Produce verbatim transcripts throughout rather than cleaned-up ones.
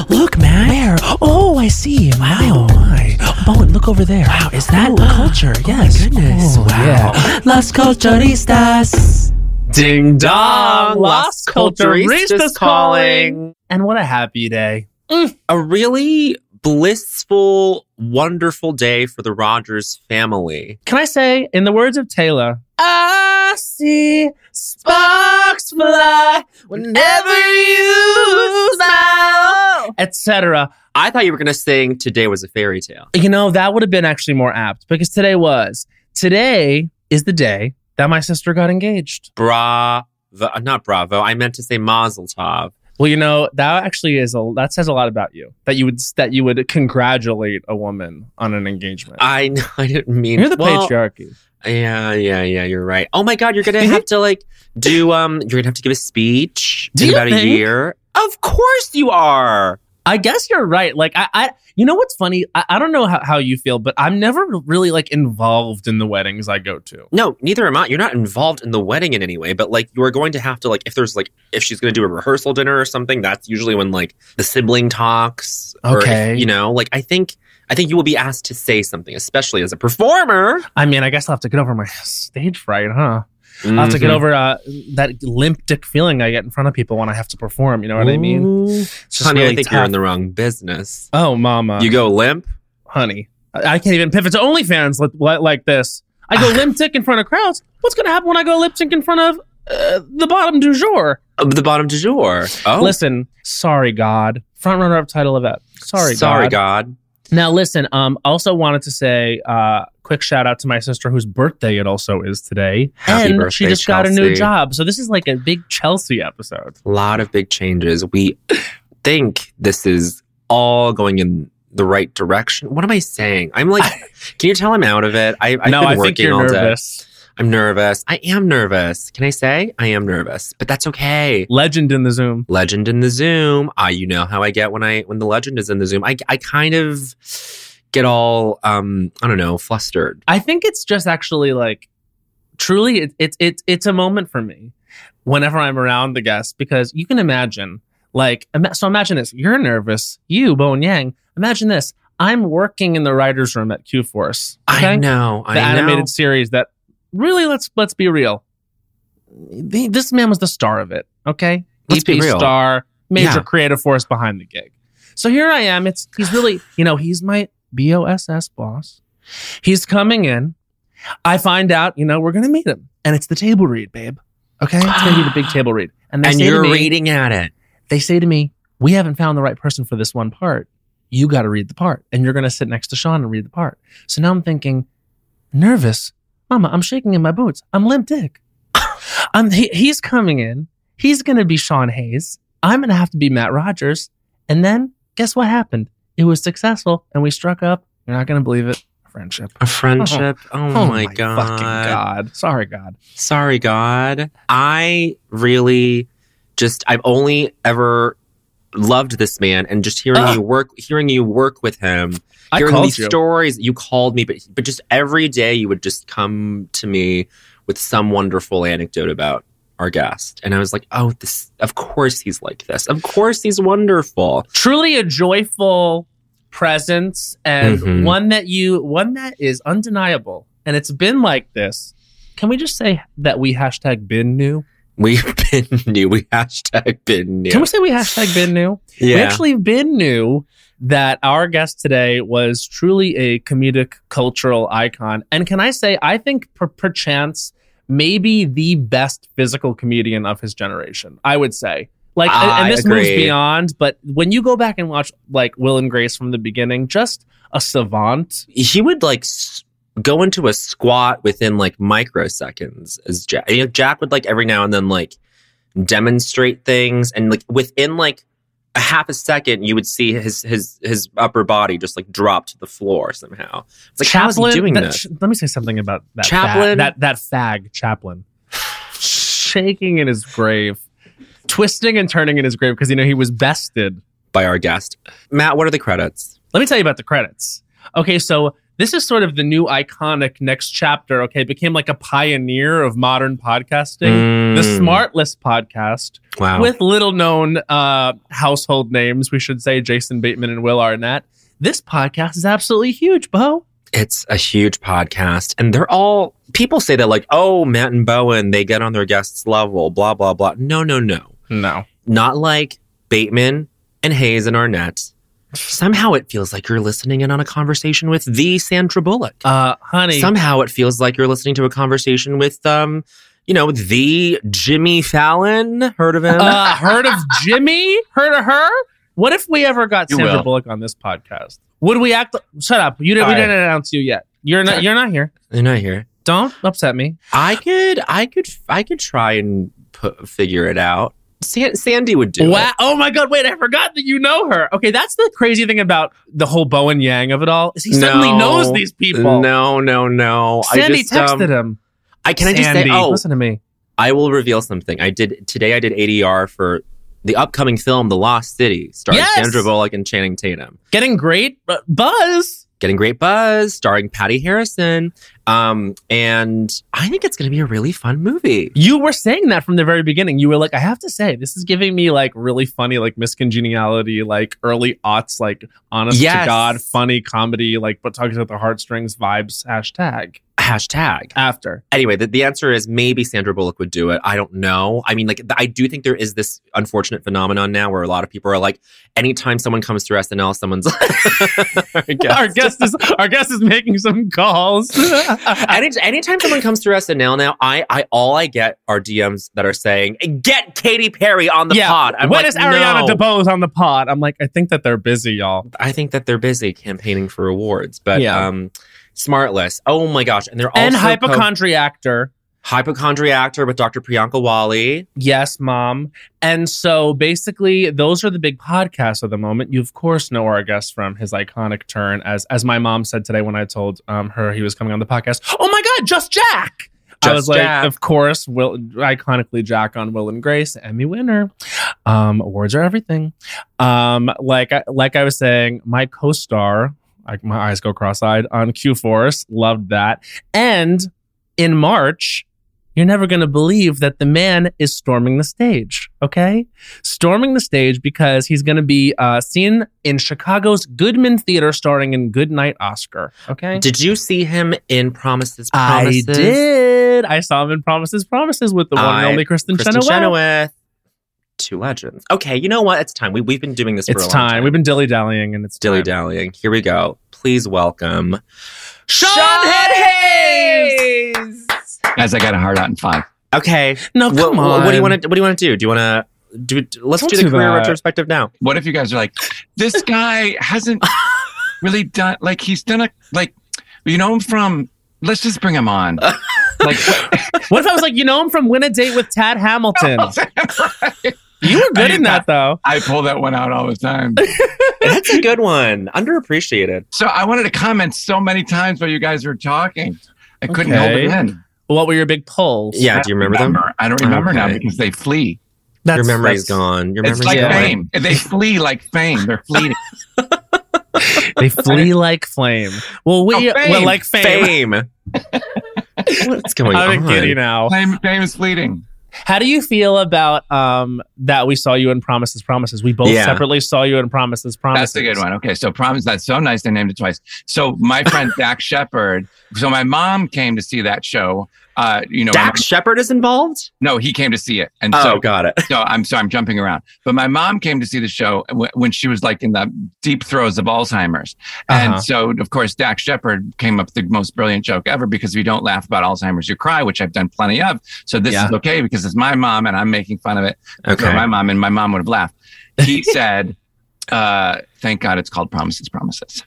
Look, man. Where? Oh, I see. Wow. Oh, my. Bowen, look over there. Wow, is that oh, culture? Oh, yes. My goodness. Oh, wow. Yeah. Las Culturistas. Ding dong. Las Culturistas, Culturistas calling. And what a happy day. Mm. A really blissful, wonderful day for the Rogers family. Can I say, in the words of Taylor, I see sparks fly whenever you smile, et cetera. I thought you were going to sing Today Was a Fairy Tale. You know, that would have been actually more apt because today was. Today is the day that my sister got engaged. Bravo. Not bravo. I meant to say mazel tov. Well, you know, that actually is a that says a lot about you. That you would that you would congratulate a woman on an engagement. I know, I didn't mean You're the well, patriarchy. Yeah, yeah, yeah, you're right. Oh my God, you're gonna have to like do um you're gonna have to give a speech Do in you about think? a year. Of course you are. I guess you're right. Like, I, I you know what's funny? I, I don't know how, how you feel, but I'm never really, like, involved in the weddings I go to. No, neither am I. You're not involved in the wedding in any way, but, like, you are going to have to, like, if there's, like, if she's going to do a rehearsal dinner or something, that's usually when, like, the sibling talks. Okay. Or if, you know, like, I think, I think you will be asked to say something, especially as a performer. I mean, I guess I'll have to get over my stage fright, huh? Mm-hmm. I'll have to get over uh, that limp dick feeling I get in front of people when I have to perform. You know what I mean? It's just Honey, really I think tough. you're in the wrong business. Oh, mama. You go limp? Honey, I, I can't even pivot to OnlyFans like, like, like this. I go limp dick in front of crowds. What's going to happen when I go lip sync in front of uh, the bottom du jour? Uh, the bottom du jour. Oh. Listen, sorry, God. Front runner up title event. Sorry, Sorry, God. God. Now, listen, um, also wanted to say uh, quick shout out to my sister whose birthday it also is today. Happy and birthday, she just got a new Chelsea. job. So this is like a big Chelsea episode. A lot of big changes. We think this is all going in the right direction. What am I saying? I'm like, can you tell I'm out of it? I, I've no, been I working think you're all nervous. day. I'm nervous. I am nervous. Can I say I am nervous? But that's okay. Legend in the Zoom. Legend in the Zoom. I, you know how I get when I when the legend is in the Zoom. I, I kind of get all um I don't know flustered. I think it's just actually like truly it, it, it, it's a moment for me whenever I'm around the guests because you can imagine like ima- so imagine this. You're nervous. You, Bowen Yang. Imagine this. I'm working in the writer's room at Q Force. Okay? I know. The I animated know. series that really let's let's be real. The, this man was the star of it. Okay, Let's be E P real. star, major Yeah. creative force behind the gig. So here I am. It's he's really you know he's my B O S S boss. He's coming in. I find out you know we're gonna meet him, and it's the table read, babe. Okay, it's gonna be the big table read, and they And say you're to me, reading at it. they say to me, we haven't found the right person for this one part. You got to read the part, and you're gonna sit next to Sean and read the part. So now I'm thinking, nervous. Mama, I'm shaking in my boots. I'm limp dick. I'm, he, he's coming in. He's going to be Sean Hayes. I'm going to have to be Matt Rogers. And then guess what happened? It was successful and we struck up. You're not going to believe it. A friendship. A friendship. Oh, Oh my, God. fucking God. Sorry, God. Sorry, God. I really just, I've only ever loved this man and just hearing Ugh. you work, hearing you work with him. I Hearing called these you. stories, you called me, but but just every day you would just come to me with some wonderful anecdote about our guest, and I was like, "Oh, this! Of course he's like this. Of course he's wonderful." Truly a joyful presence and Mhm. one that you, one that is undeniable. And it's been like this. Can we just say that we hashtag been new? We've been new. We hashtag been new. Can we say we hashtag been new? yeah. We actually been new that our guest today was truly a comedic cultural icon. And can I say, I think per- perchance maybe the best physical comedian of his generation, I would say. Like, and- I and this agree. moves beyond, but when you go back and watch like Will and Grace from the beginning, just a savant. he would like s- go into a squat within like microseconds as Jack. You know, Jack would like every now and then like demonstrate things, and like within like a half a second, you would see his his his upper body just like drop to the floor somehow. It's like, how is he doing that, this? sh- Let me say something about that. Chaplin? fag- that that fag Chaplin, shaking in his grave, twisting and turning in his grave because you know he was bested. By our guest, Matt. What are the credits? Let me tell you about the credits. Okay, so this is sort of the new iconic next chapter. Okay, became like a pioneer of modern podcasting, Mm. the Smartless podcast, Wow. with little known uh, household names. We should say Jason Bateman and Will Arnett. This podcast is absolutely huge, Bo. It's a huge podcast. And they're all, people say that like, oh, Matt and Bowen, they get on their guests' level, blah, blah, blah. No, no, no. No, Not like Bateman and Hayes and Arnett. Somehow it feels like you're listening in on a conversation with the Sandra Bullock. uh, honey. Somehow it feels like you're listening to a conversation with, um, you know, the Jimmy Fallon. Heard of him? uh, heard of Jimmy? Heard of her? What if we ever got You Sandra will. Bullock on this podcast? Would we act? Shut up! You didn't. All We right. didn't announce you yet. You're not. You're not here. They're not here. Don't upset me. I could, I could, I could try and put, figure it out. San- Sandy would do Wow! it. Oh my God! Wait, I forgot that you know her. Okay, that's the crazy thing about the whole Bowen Yang of it all. Is he suddenly No. knows these people? No, no, no. Sandy I just, texted um, him. I can I just say, Sandy, oh, listen to me. I will reveal something. I did today. I did A D R for the upcoming film, The Lost City, starring Yes! Sandra Bullock and Channing Tatum. Getting great uh, buzz. Getting great buzz, starring Patty Harrison. Um, and I think it's going to be a really fun movie. You were saying that from the very beginning. You were like, I have to say, this is giving me like really funny, like miscongeniality, like early aughts, like honest Yes. to God, funny comedy, like but talking about the heartstrings vibes hashtag Hashtag. after. Anyway, the, the answer is maybe Sandra Bullock would do it. I don't know. I mean, like, th- I do think there is this unfortunate phenomenon now where a lot of people are like, anytime someone comes through S N L, someone's our guest. Our guest is our guest is making some calls. Any, anytime someone comes through S N L now, I, I all I get are D Ms that are saying, "Get Katy Perry on the yeah. pod." I'm when like, is Ariana no. DeBose on the pod? I'm like, I think that they're busy, y'all. I think that they're busy campaigning for awards, but Yeah. um, Smartless. Oh my gosh, and they're also And co- hypochondriactor. hypochondriactor with Doctor Priyanka Wali. Yes, mom. And so basically, those are the big podcasts of the moment. You, of course, know our guest from his iconic turn, as as my mom said today when I told um, her he was coming on the podcast. Oh my God, Just Jack! I Just was like, Jack. of course, Will, iconically Jack on Will and Grace, Emmy winner. Um, awards are everything. Um, like I, like I was saying, my co-star, like my eyes go cross-eyed on Q Force, loved that. And in March, you're never going to believe that the man is storming the stage, okay? Storming the stage because he's going to be uh, seen in Chicago's Goodman Theater starring in Goodnight Oscar, okay? Did you see him in Promises? I Promises? did. I saw him in Promises, Promises with the one and I- only Kristen, Kristen Chenoweth. Chenoweth. Two legends. Okay, you know what? It's time. We, we've been doing this for It's a long time. time. We've been dilly-dallying and it's time. dilly-dallying. Here we go. Please welcome Sean Hayes! Guys, I got a hard out in five. Okay. No, What, come on. what do you want to What do you want to do? Do you want to do? it- Let's Don't do the do career that. retrospective now. What if you guys are like, this guy hasn't really done, like, he's done a, like, you know him from, let's just bring him on. Like, What if I was like, you know him from Win a Date with Tad Hamilton? You were good I in did that, though. I pull that one out all the time. That's a good one. Underappreciated. So I wanted to comment so many times while you guys were talking. I couldn't hold Okay. it in. What were your big polls? Yeah. I Do you don't remember them? I don't remember now Okay. because they flee. That's, Your memory's that's- gone. Your It's memory's like yeah. gone. fame. They flee like fame. They're fleeting. They flee like flame. Well, we Oh, fame. well like fame. Fame. What's going I'm on? kidding now. Fame, fame is fleeting. How do you feel about um that we saw you in Promises, Promises? We both Yeah. separately saw you in Promises, Promises. That's a good one. Okay, so promise. That's so nice. They named it twice. So my friend Dak Shepard. So my mom came to see that show. Uh, you know, my Dax mom- Shepard is involved? no, he came to see it, and Oh, so got it. so I'm sorry, I'm jumping around. But my mom came to see the show w- when she was like in the deep throes of Alzheimer's. And Uh-huh. so, of course, Dax Shepard came up with the most brilliant joke ever because if you don't laugh about Alzheimer's, you cry, which I've done plenty of. So this Yeah. is okay because it's my mom and I'm making fun of it. Okay. For my mom, and my mom would have laughed. He said, uh, thank God it's called Promises, Promises.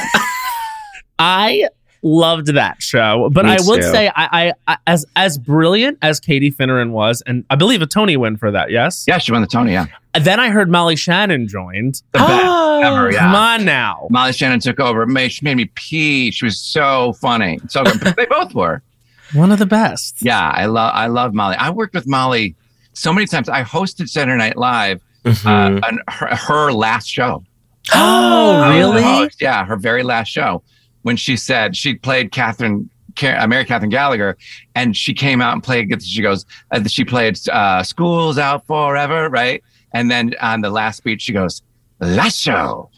I loved that show, but Me I will too. say, I, I, I as as brilliant as Katie Finneran was, and I believe a Tony win for that. Yes. Yeah, she won the Tony, yeah. Then I heard Molly Shannon joined. The best ever, yeah. Come on now. Molly Shannon took over. Made, she made me pee. She was so funny. So good. They both were. One of the best. Yeah, I love I love Molly. I worked with Molly so many times. I hosted Saturday Night Live Mhm. uh, on her, her last show. Oh, I was the really? host. Yeah, her very last show. when she said she played Catherine, uh, Mary Catherine Gallagher, and she came out and played. She goes, uh, she played uh, "School's Out Forever," right? And then on the last beat, she goes, "Lasso."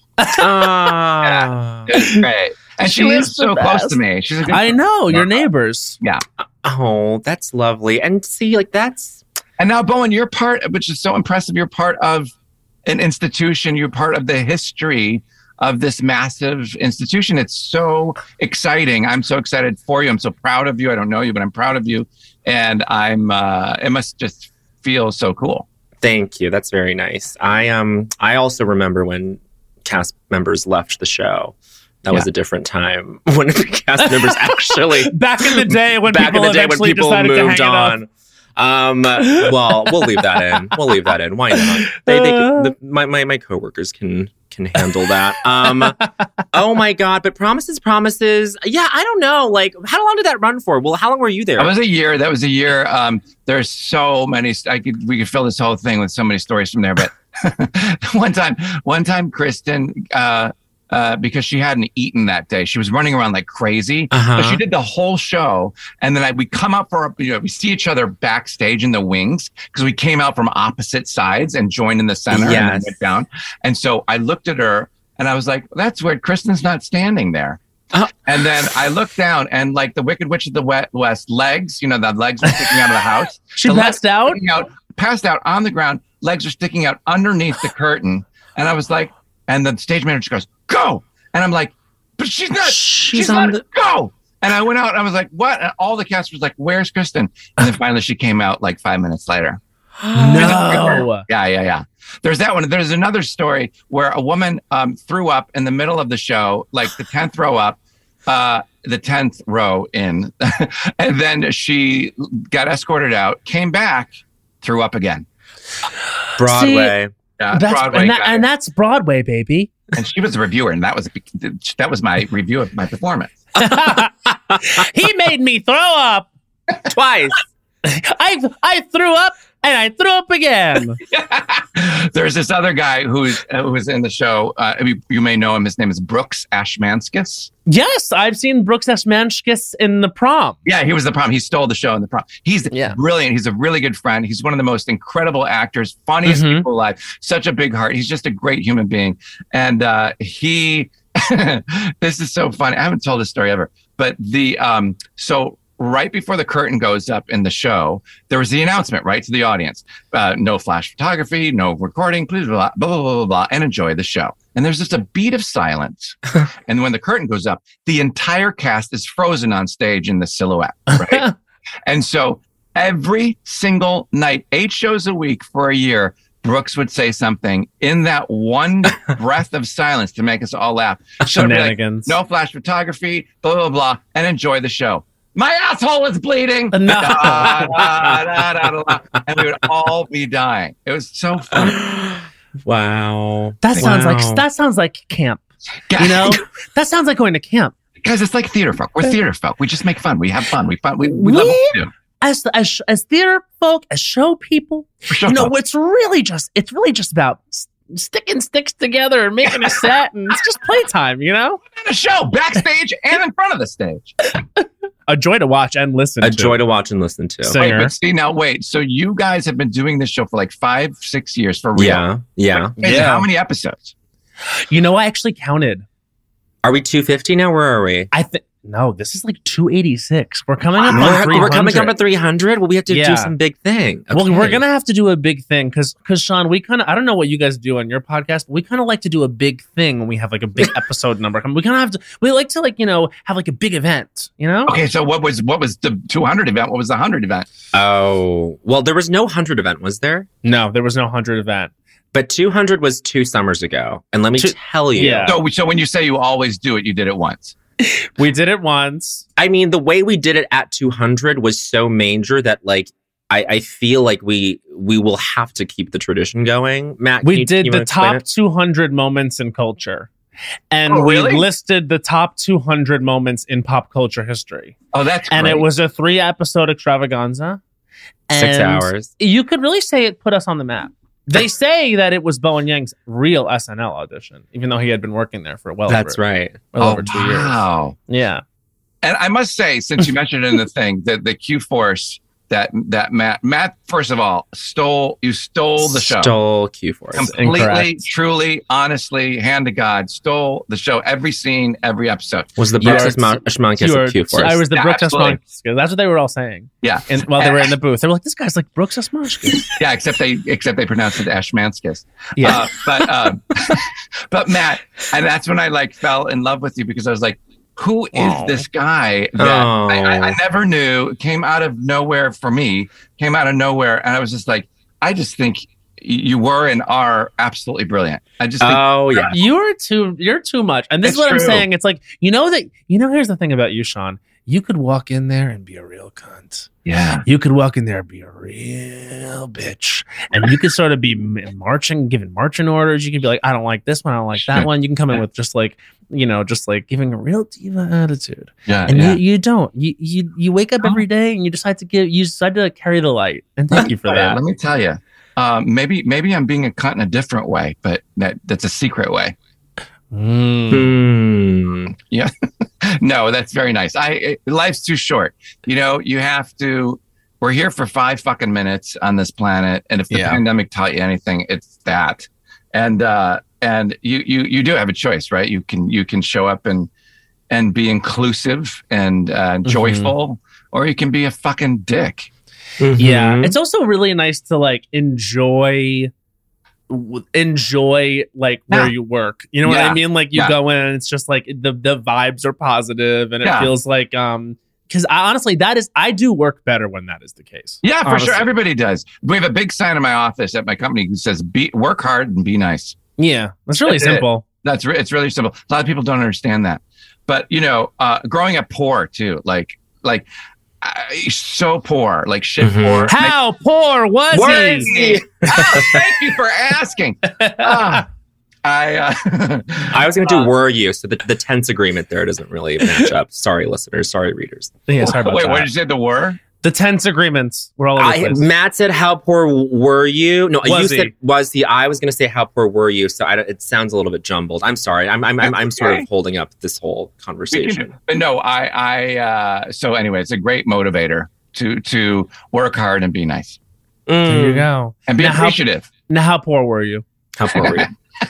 Ah. Yeah, it was great. And she, She lives is the so close best. to me. She's a good I friend. know, your neighbors. Yeah. Oh, that's lovely. And see, like that's And now, Bowen, you're part, which is so impressive. You're part of an institution. You're part of the history of this massive institution. It's so exciting. I'm so excited for you. I'm so proud of you. I don't know you, but I'm proud of you. And I'm, uh, it must just feel so cool. Thank you. That's very nice. I um I also remember when cast members left the show. That was Yeah. a different time when cast members actually Back in the day when back in people the day when eventually people decided to moved hang it up. on. Um, well, we'll leave that in. We'll leave that in. Why not? They, they can, the, my, my my coworkers can can handle that. Um, oh my god! But promises, promises. Yeah, I don't know. Like, how long did that run for? Well, how long were you there? That was a year. That was a year. Um, there's so many. I could we could fill this whole thing with so many stories from there. But one time, one time, Kristen, uh, uh, because she hadn't eaten that day, she was running around like crazy. Uh-huh. But she did the whole show, and then I, we come up for you know we see each other backstage in the wings because we came out from opposite sides and joined in the center and then Yes. went down. And so I looked at her and I was like, "That's weird. Kristen's not standing there." Uh. And then I looked down and like the Wicked Witch of the Wet- West legs, you know, the legs were sticking out of the house. She The legs passed out? sticking out, passed out on the ground. Legs are sticking out underneath the curtain. And I was like, and the stage manager goes, "Go." And I'm like, "But she's not, she's, She's not, on the- go." And I went out and I was like, "What?" And all the cast was like, "Where's Kristen?" And then finally she came out like five minutes later. No. Yeah, yeah, yeah. There's that one. There's another story where a woman um, threw up in the middle of the show, like the tenth row up, uh, the tenth row in. And then she got escorted out, came back, threw up again. Broadway. Yeah, That's, Broadway and, that, guy. and that's Broadway, baby. And she was a reviewer, and that was that was my review of my performance. He made me throw up. Twice. I I threw up and I threw up again. There's this other guy who's uh, who was in the show. Uh, you, you may know him. His name is Brooks Ashmanskis. Yes, I've seen Brooks Ashmanskis in The Prom. Yeah, he was the prom. He stole the show in the prom. He's Yeah. brilliant. He's a really good friend. He's one of the most incredible actors, funniest Mhm. people alive. Such a big heart. He's just a great human being. And uh, he, this is so funny. I haven't told this story ever, but the um, so. Right before the curtain goes up in the show, there was the announcement, right, to the audience. Uh, no flash photography, no recording, please, blah, blah, blah, blah, blah, blah, and enjoy the show. And there's just a beat of silence. And when the curtain goes up, the entire cast is frozen on stage in the silhouette, right? And so every single night, eight shows a week for a year, Brooks would say something in that one breath of silence to make us all laugh. So it'd be like, Shenanigans. no flash photography, blah, blah, blah, and enjoy the show. My asshole is bleeding. No. Da, da, da, da, da, da. And we would all be dying. It was so funny. Wow. That sounds Wow. like that sounds like camp. You know, that sounds like going to camp. Guys, it's like theater folk. We're theater folk. We just make fun. We have fun. We fun. We, we love what we do. As as as theater folk, as show people, For sure. you know, it's really just it's really just about s- sticking sticks together and making a set, and it's just playtime. You know, a show backstage and in front of the stage. a joy to watch and listen. A to. joy to watch and listen to. So- Wait, Singer. but see now, wait. So you guys have been doing this show for like five, six years for real. Yeah. Yeah. Guys, Yeah. How many episodes? You know, I actually counted. Are we two fifty now? Where are we? I think no, this is like two eighty-six. We're coming up on We're, three hundred. we're coming up at three hundred. Well, we have to Yeah. do some big thing. Well, Okay. we're gonna have to do a big thing because, because Sean, we kind of I don't know what you guys do on your podcast, but we kind of like to do a big thing when we have like a big episode number. We kind of have to. We like to like you know have like a big event. You know. Okay, so what was what was the two hundred event? What was the one hundred event? Oh, well, there was no one hundred event, was there? No, there was no hundred event. But two hundred was two summers ago. And let me Two- tell you. yeah. So, so when you say you always do it, you did it once. We did it once. I mean, the way we did it at two hundred was so major that, like, I, I feel like we we will have to keep the tradition going. Matt, can We you- did you the wanna explain top it? two hundred moments in culture, and Oh, really? we listed the top two hundred moments in pop culture history. Oh, that's And great. it was a three episode extravaganza. Six And hours. You could really say it put us on the map. They say that it was Bowen Yang's real S N L audition, even though he had been working there for well That's over, right. well Oh, over two wow. years. Yeah. And I must say, since you mentioned it in the thing, that the Q Force that that Matt Matt first of all stole you stole the show. Stole Q Force. Completely, Incorrect. truly, honestly, hand to God, stole the show. Every scene, every episode. Was the You Brooks are- Ashmankis You of were- Q Force. I was the Yeah, Brooks absolutely. Asmonskis. That's what they were all saying. Yeah, And while they were in the booth, they were like, "This guy's like Brooks Asmonskis." yeah. Except they except they pronounced it Ashmanskis. Yeah. Uh, but um, but Matt, and that's when I like fell in love with you because I was like, who is Aw. this guy that Oh. I, I, I never knew, came out of nowhere for me, came out of nowhere, and I was just like, I just think you were and are absolutely brilliant. I just think Oh yeah. You're too. You're too much. And this It's is what I'm true. saying. It's like you know that you know. Here's the thing about you, Sean. You could walk in there and be a real cunt. yeah. You could walk in there and be a real bitch, and you could sort of be m- marching, giving marching orders. You could be like, "I don't like this one. I don't like that Sure. one." You can come in with just like, you know, just like giving a real diva attitude, Yeah, and yeah. you, you don't. You you you wake up every day and you decide to give. You decide to carry the light, and thank you for that. Let me tell you, um, maybe maybe I'm being a cunt in a different way, but that that's a secret way. Mm. Hmm. No, that's very nice. I it, life's too short. You know, you have to. We're here for five fucking minutes on this planet, and if the Yeah. pandemic taught you anything, it's that. And uh, and you you you do have a choice, right? You can you can show up and and be inclusive and uh, joyful, or you can be a fucking dick. Yeah, Mhm. it's also really nice to like enjoy w- enjoy like where Yeah. you work. You know what I Yeah. mean? Like you Yeah. go in and it's just like the the vibes are positive and it Yeah. feels like um because I honestly that is I do work better when that is the case. Yeah, for Honestly. sure. Everybody does. We have a big sign in my office at my company that says "Be work hard and be nice." Yeah, it's really That's it. simple. That's re- it's really simple. A lot of people don't understand that, but you know, uh, growing up poor too, like like uh, so poor, like shit Mhm. poor. How poor was Was he? he? Oh, thank you for asking. Ah, I uh, I was going to do uh, were you, so the, the tense agreement there doesn't really match up. Sorry, listeners. Sorry, readers. Yeah, sorry about Wait, that. what did you say? The were? The tense agreements were all over the I, place. Matt said, "How poor were you?" No, Was you he? said, "Was he?" I was going to say, "How poor were you?" So I don't, it sounds a little bit jumbled. I'm sorry. I'm I'm I'm, I'm sort Okay. of holding up this whole We conversation. can- but no, I I uh, so anyway, it's a great motivator to to work hard and be nice There you Mm. go. and be Now, how- appreciative. Now, how poor were you? How poor were you?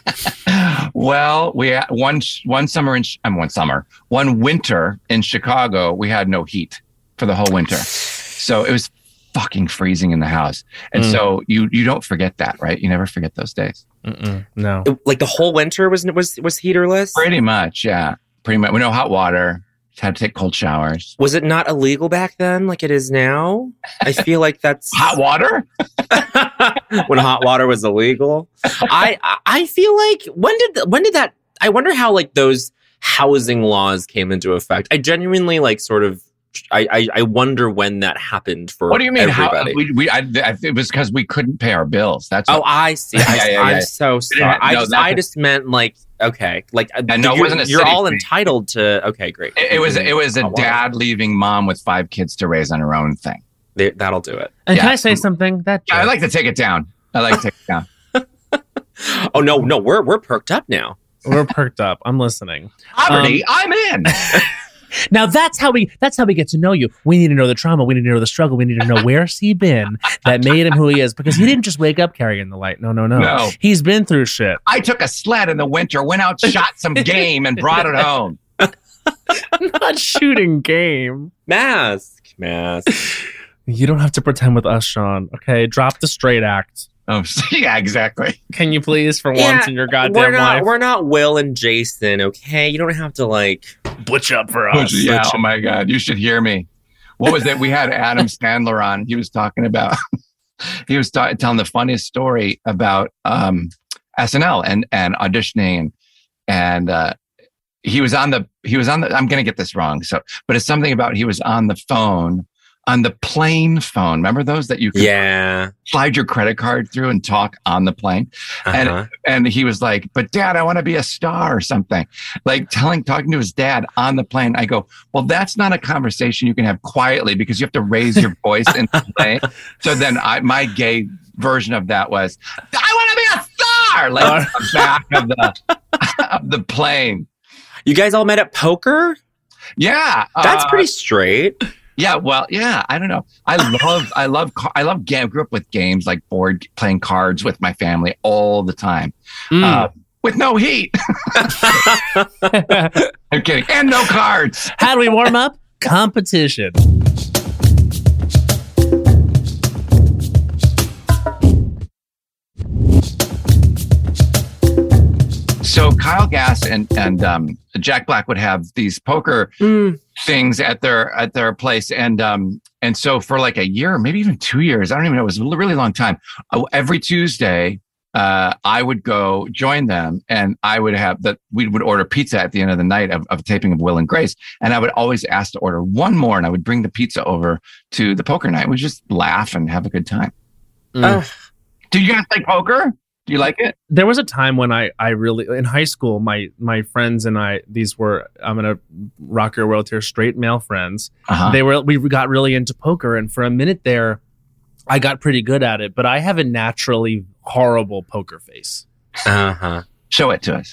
Well, we had one one summer in um, one summer, one winter in Chicago. We had no heat for the whole winter, so it was fucking freezing in the house. And Mm. so you you don't forget that, right? You never forget those days. Mm-mm, no. Like the whole winter was was was heaterless. Pretty much, yeah. Pretty much. We no hot water. Had to take cold showers. Was it not illegal back then, like it is now? I feel like that's Hot water? when hot water was illegal. I I- I feel like when did th- when did that? I wonder how like those housing laws came into effect. I genuinely like sort of. I I, I wonder when that happened for What do you mean? How, everybody. we, we, I, I, it was because we couldn't pay our bills. That's Oh, what, I see. I, Yeah, yeah, I'm yeah. so didn't sorry. have- I no, just, that I was- just meant like, okay, like uh, Yeah, no, it you're, wasn't a you're city all thing. entitled to. Okay, great. it, it was. It was a Oh, wow. dad leaving mom with five kids to raise on her own thing. They- that'll do it. And can Yeah. I say something? That I like to take it down. I like to take it down. Oh no, no, we're we're perked up now. we're perked up. I'm listening. Poverty, I'm in. Now that's how we that's how we get to know you. We need to know the trauma. We need to know the struggle. We need to know where's he been that made him who he is. Because he didn't just wake up carrying the light. No, no, no. No. He's been through shit. I took a sled in the winter, went out, shot some game, and brought it home. Not shooting game. Mask, mask. You don't have to pretend with us, Sean. Okay, drop the straight act. Oh, yeah, exactly. Can you please, for Yeah, once in your goddamn we're not life, we're not Will and Jason. Okay, you don't have to like. butch up for us? Yeah, oh my God, you should hear me. What was it? We had Adam Sandler on. He was talking about. he was ta- telling the funniest story about um, S N L and and auditioning and and uh, he was on the he was on the. I'm gonna get this wrong. So, but it's something about he was on the phone. On the plane phone. Remember those that you could Yeah. slide your credit card through and talk on the plane? Uh-huh. And he was like, but dad, I want to be a star or something. Like telling, talking to his dad on the plane. I go, well, that's not a conversation you can have quietly because you have to raise your voice in the plane. So then I, my gay version of that was, I car, like on the back of the of the plane. You guys all met at poker? Yeah, That's uh, pretty straight. Yeah, well, yeah, I don't know. I love, I love, I love game. I grew up with games like board playing cards with my family all the time, Mm. uh, with no heat. I'm kidding, and no cards. How do we warm up? Competition. So Kyle Gass and and um, Jack Black would have these poker Mm. things at their at their place, and um, and so for like a year, maybe even two years, I don't even know. It was a really long time. Uh, every Tuesday, uh, I would go join them, and I would have that. We would order pizza at the end of the night of, of a taping of Will and Grace, and I would always ask to order one more, and I would bring the pizza over to the poker night. We just laugh and have a good time. Mm. Uh, Do you guys play poker? Do you like it? There was a time when I, I really, in high school, my my friends and I, these were, I'm going to rock your world here, straight male friends. Uh-huh. They were, we got really into poker. And for a minute there, I got pretty good at it, but I have a naturally horrible poker face. uh-huh. Show it to us.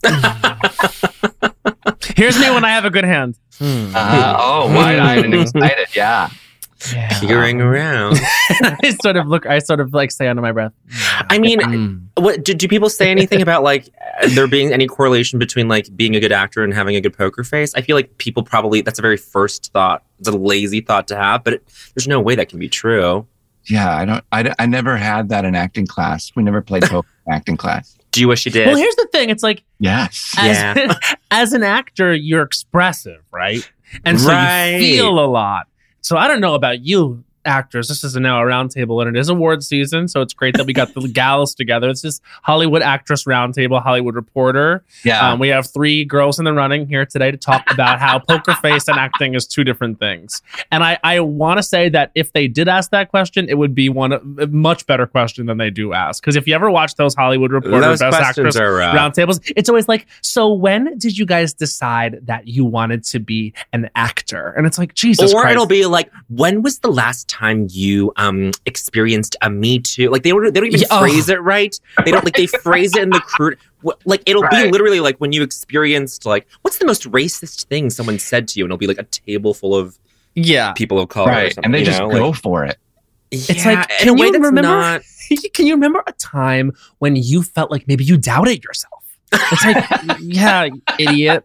Here's me when I have a good hand. Hmm. Uh, oh, wide-eyed and excited. Yeah. Yeah. Peering around. I sort of look, I sort of like say under my breath. I mean, Mm. what do, do people say anything about like there being any correlation between like being a good actor and having a good poker face? I feel like people probably, that's a very first thought. It's a lazy thought to have, but it, there's no way that can be true. Yeah, I don't. I, I never had that in acting class. We never played poker in acting class. Do you wish you did? Well, here's the thing. It's like, Yes. as, Yeah. as an actor, you're expressive, right? And so Right. you feel a lot. So I don't know about you actors. This is now a roundtable, and it is award season, so it's great that we got the gals together. It's this Hollywood Actress Roundtable, Hollywood Reporter. Yeah. Um, we have three girls in the running here today to talk about how poker face and acting is two different things. And I, I want to say that if they did ask that question, it would be one a much better question than they do ask. Because if you ever watch those Hollywood Reporter Those Best questions Actress are rough. roundtables, it's always like, so when did you guys decide that you wanted to be an actor? And it's like, Jesus Or Christ. it'll be like, when was the last time you um experienced a Me Too? Like they don't, they don't even Yeah, oh. phrase it right. They don't like they phrase it in the crude. wh- Like it'll be Right. literally like when you experienced like what's the most racist thing someone said to you, and it'll be like a table full of yeah. people of color, or Right. something, And they you just know? go Like, for it. It's yeah, like, in can a way you that's remember- not. Can you remember a time when you felt like maybe you doubted yourself? It's like, yeah, idiot.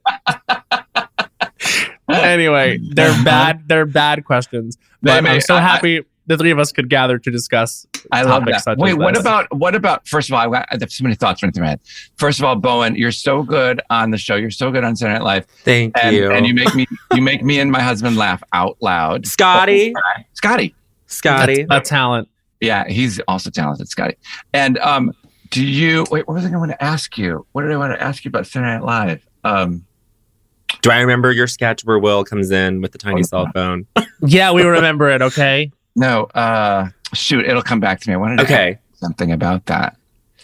Anyway, they're bad. They're bad questions. They But may- I'm so I- happy the three of us could gather to discuss. I love topics that. such Wait, as what this. about what about? First of all, I've got I have so many thoughts running through my head. First of all, Bowen, you're so good on the show. You're so good on Saturday Night Live, Thank and, you, and you make me you make me and my husband laugh out loud. Scotty. Scotty, Scotty. a talent? yeah, he's also talented, Scotty. And um, do you wait? What was I going to ask you? What did I want to ask you about Saturday Night Live? Um, Do I remember your sketch where Will comes in with the tiny Oh, cell phone? Yeah, we remember it. Okay. no, uh, shoot, it'll come back to me. I wanted to Okay. ask something about that.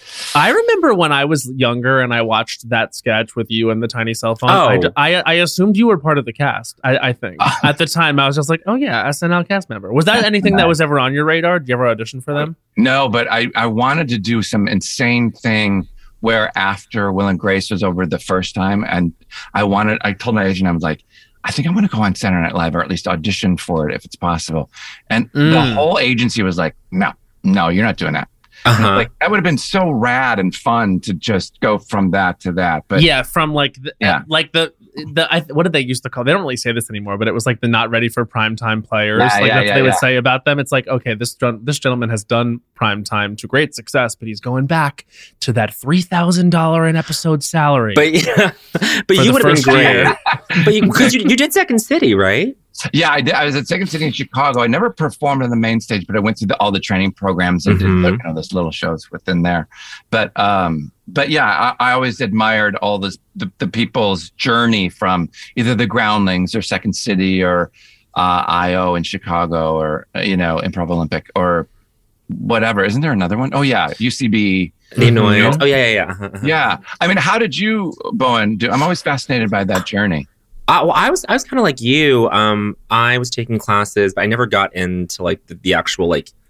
I remember when I was younger and I watched that sketch with you and the tiny cell phone. Oh. I, d- I, I assumed you were part of the cast. I, I think at the time I was just like, oh yeah, S N L cast member. Was that anything that was ever on your radar? Did you ever audition for them? No, but I, I wanted to do some insane thing where after Will and Grace was over the first time, and I wanted, I told my agent, I was like, I think I'm going to go on Saturday Night Live or at least audition for it if it's possible. And the Mm. whole agency was like, no, no, you're not doing that. And I was Uh-huh. Like that would have been so rad and fun to just go from that to that. But yeah, from like the, Yeah. like the the I, what did they used to call? They don't really say this anymore, but it was like the not ready for primetime players. Yeah, like yeah, that's what yeah, they would yeah. say about them. It's like, okay, this gen- this gentleman has done primetime to great success, but he's going back to that three thousand dollar an episode salary. But yeah, but For you the would have been first great. year. But you, because you, you did Second City, right? yeah, I did. I was at Second City in Chicago. I never performed on the main stage, but I went through the, all the training programs and Mhm. did you know those little shows within there. But um, but yeah, I, I always admired all this the, the people's journey from either the Groundlings or Second City or uh, I O in Chicago or uh, you know Improv Olympic or whatever. Isn't there another one? Oh yeah, U C B. The annoyance. Mhm. Oh yeah, yeah, yeah. Uh-huh, uh-huh. Yeah, I mean, how did you, Bowen? Do I'm always fascinated by that journey. Uh, well, I was I was kind of like you. Um, I was taking classes, but I never got into like the, the actual like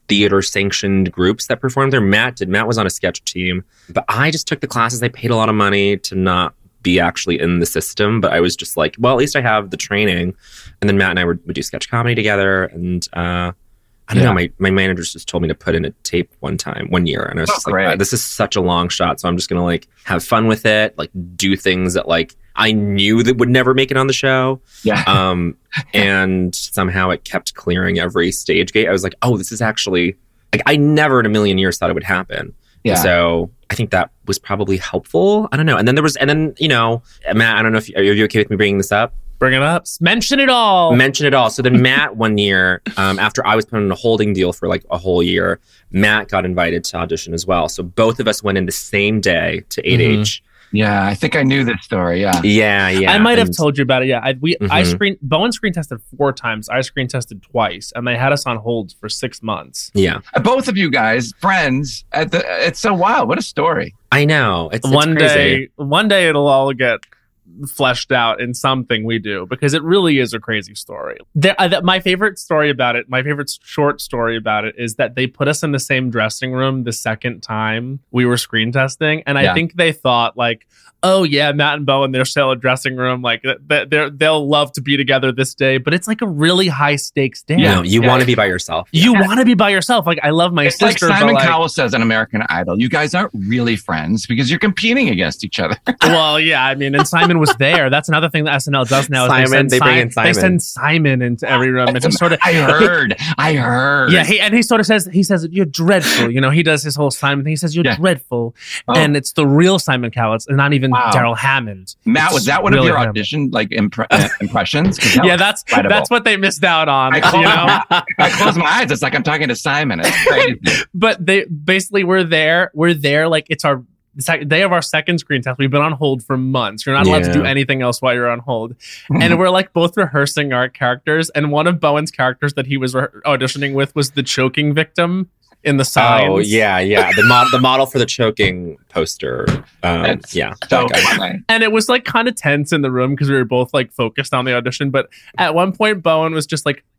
theater sanctioned groups that performed there. Matt did. Matt was on a sketch team, but I just took the classes. I paid a lot of money to not be actually in the system, but I was just like, well, at least I have the training. And then Matt and I would, would do sketch comedy together. And uh, I don't Yeah. know, my, my managers just told me to put in a tape one time, one year. And I was Oh, just like, great. "Ah, this is such a long shot. So I'm just going to like have fun with it, like do things that like I knew that would never make it on the show. Yeah. Um, and somehow it kept clearing every stage gate. I was like, oh, this is actually like, I never in a million years thought it would happen. Yeah. So I think that was probably helpful. I don't know. And then there was, and then, you know, Matt, I don't know if you, are you okay with me bringing this up? Bring it up. Mention it all. Mention it all. So then Matt, one year, um, after I was put on a holding deal for like a whole year, Matt got invited to audition as well. So both of us went in the same day to eight H. Yeah, I think I knew this story. Yeah. Yeah, yeah. I might have And- told you about it. Yeah, I, we I Mhm. screen Bowen screen tested four times. I screen tested twice, and they had us on hold for six months. Yeah, Both of you guys, friends. At the, it's so wild. What a story. I know. It's, it's one crazy. day, one day it'll all get fleshed out in something we do because it really is a crazy story. There, uh, that, my favorite story about it, my favorite short story about it, is that they put us in the same dressing room the second time we were screen testing, and I Yeah. think they thought like, oh yeah, Matt and Bowen, they're still a dressing room, like they they're, they'll love to be together this day, but it's like a really high stakes day. You know, you Yeah. want to be by yourself. You want to be by yourself. Like I love my It's like sister, Simon but like, Cowell says on American Idol. You guys aren't really friends because you're competing against each other. well, yeah, I mean, and Simon was there. That's another thing that S N L does now. Is Simon, they, send they bring Si- in They Simon. send Simon into every room, and he sort of. I heard. I heard. Yeah, he and he sort of says he says you're dreadful. You know, he does his whole Simon thing. He says you're Yeah. dreadful, Oh. and it's the real Simon Cowell. It's not even Wow. Daryl Hammond. Matt, was It's that one really of your him. audition like impre- uh, impressions? 'Cause that Yeah, was that's incredible. that's what they missed out on. I You close, know, I close my eyes. It's like I'm talking to Simon. It's crazy. but they basically we're there. We're there like it's our. Sec- day of our second screen test. We've been on hold for months. You're not allowed to Yeah. do anything else while you're on hold. And we're like both rehearsing our characters. And one of Bowen's characters that he was re- auditioning with was the choking victim in the signs. Oh yeah, yeah. The mod, the model for the choking poster. Um, That's yeah. So that guy. funny. And it was like kind of tense in the room because we were both like focused on the audition. But at one point, Bowen was just like,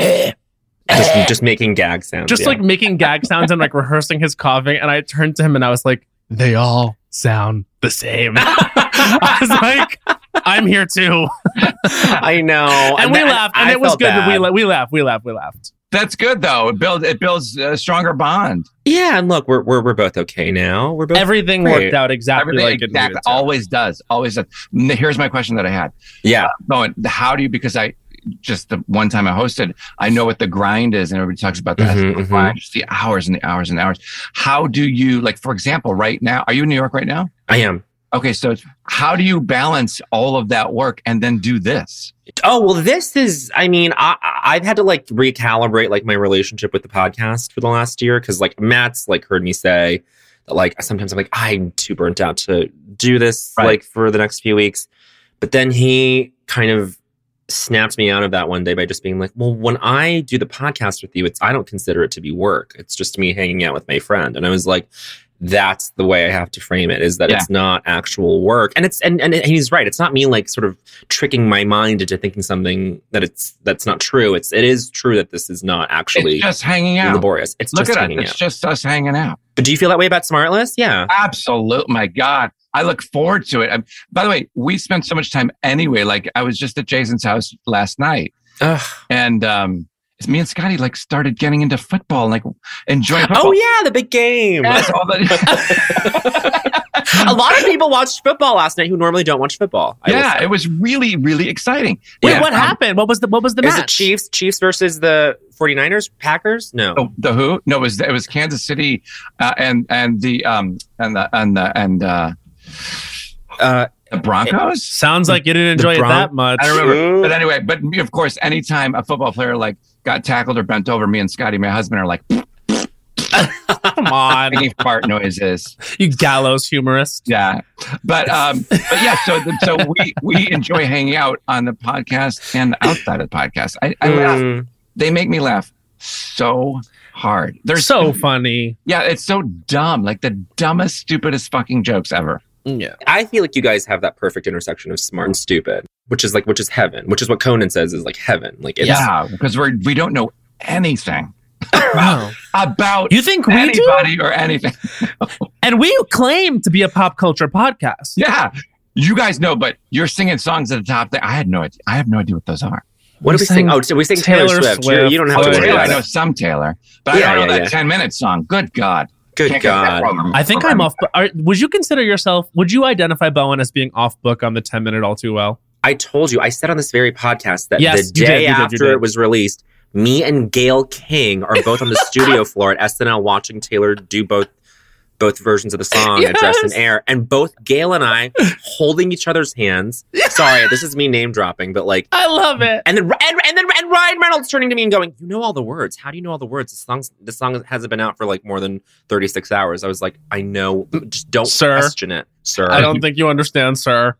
just, just making gag sounds. just yeah. like making gag sounds and like rehearsing his coughing. And I turned to him and I was like, they all sound the same. I was like, I'm here too. I know. And we that- laughed. And I it was felt good. But we, bad. la- we laughed. We laughed. We laughed. That's good though. It builds. It builds a stronger bond. Yeah, and look, we're we're we're both okay now. We're both Everything great. worked out exactly Everything like it exactly needed to. always does. Always does. N- Here's my question that I had. yeah. Bowen, how do you? Because I just the one time I hosted, I know what the grind is, and everybody talks about that Mhm, mhm. grind, just the hours and the hours and hours. How do you like? For example, right now, are you in New York right now? I am. Okay, so how do you balance all of that work and then do this? Oh well, this is. I mean, I I've had to like recalibrate like my relationship with the podcast for the last year because like Matt's like heard me say that like sometimes I'm like I'm too burnt out to do this Right. like for the next few weeks, but then he kind of snapped me out of that one day by just being like, well, when I do the podcast with you, it's I don't consider it to be work. It's just me hanging out with my friend, and I was like. That's the way I have to frame it is that Yeah. it's not actual work. And it's and, and he's right. It's not me like sort of tricking my mind into thinking something that it's that's not true. It's it is true that this is not actually It's just hanging out. laborious. It's Look just at it. hanging It's out. just us hanging out. But do you feel that way about Smartless? Yeah. Absolute. My God. I look forward to it. Um, by the way, we spent so much time anyway. Like I was just at Jason's house last night Ugh. and um, me and Scotty like started getting into football and like enjoying football. Oh yeah, the big game. Yes, all the- A lot of people watched football last night who normally don't watch football. I will yeah, say. it was really, really exciting. Wait, Yeah, what um, happened? What was the what was the Is it match? Chiefs Chiefs versus the 49ers? Packers? No. Oh, the who? No, it was it was Kansas City uh, and and the um and the and the and uh, Uh, the Broncos. Sounds like you didn't enjoy it Bron- that much. I remember, Ooh. but anyway, but of course, anytime a football player like got tackled or bent over, me and Scotty, my husband, are like Come on, making fart noises. you gallows humorist. Yeah, but um, but yeah, so so we we enjoy hanging out on the podcast and outside of the podcast. I, I laugh. mm, They make me laugh so hard. They're So funny. yeah, it's so dumb, like the dumbest, stupidest fucking jokes ever. Yeah. I feel like you guys have that perfect intersection of smart and stupid, which is like which is heaven, which is what Conan says is like heaven. Like it's Yeah, because we're we don't know anything. Wow. about You think we anybody do? or anything. And we claim to be a pop culture podcast. Yeah. You guys know, but you're singing songs at the top there. I had no idea. I have no idea what those are. What We do we sang sing? Oh, so we sing Taylor, Taylor Swift. Swift. You, you don't have Oh, to worry Taylor, I about know it. some Taylor, but Yeah, I don't know yeah, that yeah. ten minute song. Good God. Good Can't get that God. from- I think from I'm me. off. Are, would you consider yourself, would you identify Bowen as being off book on the ten minute All Too Well? I told you, I said on this very podcast that Yes, the you did, day you did, you after did. it was released, me and Gail King are both on the studio floor at S N L watching Taylor do both both versions of the song, Yes. Address and Air, and both Gail and I holding each other's hands. Sorry, this is me name dropping, but like, I love it. and then and, and then and Ryan Reynolds turning to me and going, "You know all the words? How do you know all the words? The song's the song hasn't been out for like more than thirty-six hours." I was like, "I know, just don't Sir. question it, sir." I don't think you understand, sir.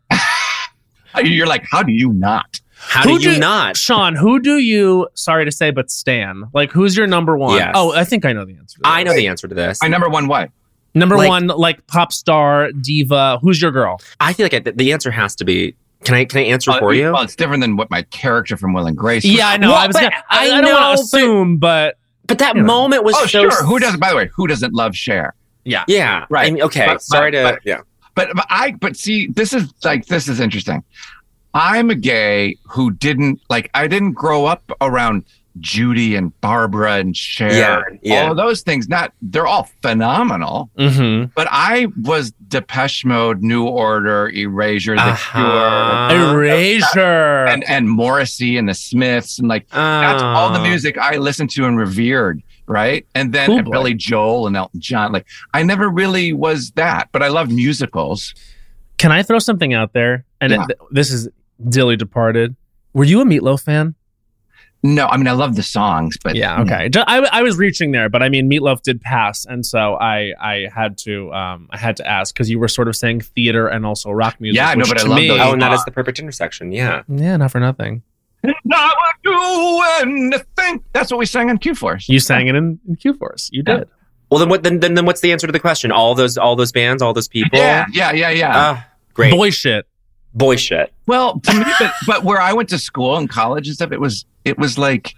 You're like, how do you not? How Who do you do- not? Sean, who do you, sorry to say, but stan? Like, who's your number one? Yes. Oh, I think I know the answer. to I this. know the answer to this. My number one what? Number Like- one, like pop star, diva. Who's your girl? I feel like I, the answer has to be. Can I can I answer Well, for you? Well, it's different than what my character from Will and Grace was. Yeah, I know. Well, I was. but Gonna, I, I I don't know, want to but- assume, but But that you know. moment was Oh, so. sure. Who doesn't, by the way, who doesn't love Cher? yeah. Yeah. Right. I mean, okay. But- sorry but- to. but- yeah. But, but I, but see, this is like, this is interesting. I'm a gay who didn't, like, I didn't grow up around Judy and Barbara and Cher. Yeah, and yeah. all of those things. Not, they're all phenomenal. Mm-hmm. But I was Depeche Mode, New Order, Erasure, The Uh-huh. Cure, Erasure. and, and Morrissey and the Smiths. And like, that's all the Oh. music I listened to and revered. Right. And then Cool and boy. Billy Joel and Elton John. Like, I never really was that, but I love musicals. Can I throw something out there? And Yeah. it, this is Dilly Departed. Were you a Meatloaf fan? No, I mean, I love the songs, but Yeah. Okay. Ju- I, I was reaching there, but I mean, Meatloaf did pass, and so I I had to um I had to ask because you were sort of saying theater and also rock music. Yeah, I know, which but I to love me- those. Oh, and that is the perfect intersection. Yeah. Yeah, not for nothing. I would do anything. That's what we sang on Q Force. You sang it in, in Q Force. You Yeah. did. Well, then what? Then, then then what's the answer to the question? All those all those bands, all those people. Yeah, yeah, yeah, yeah. Ah, great. Boy shit. Boy shit. Well, to me, but, but where I went to school and college and stuff, it was it was like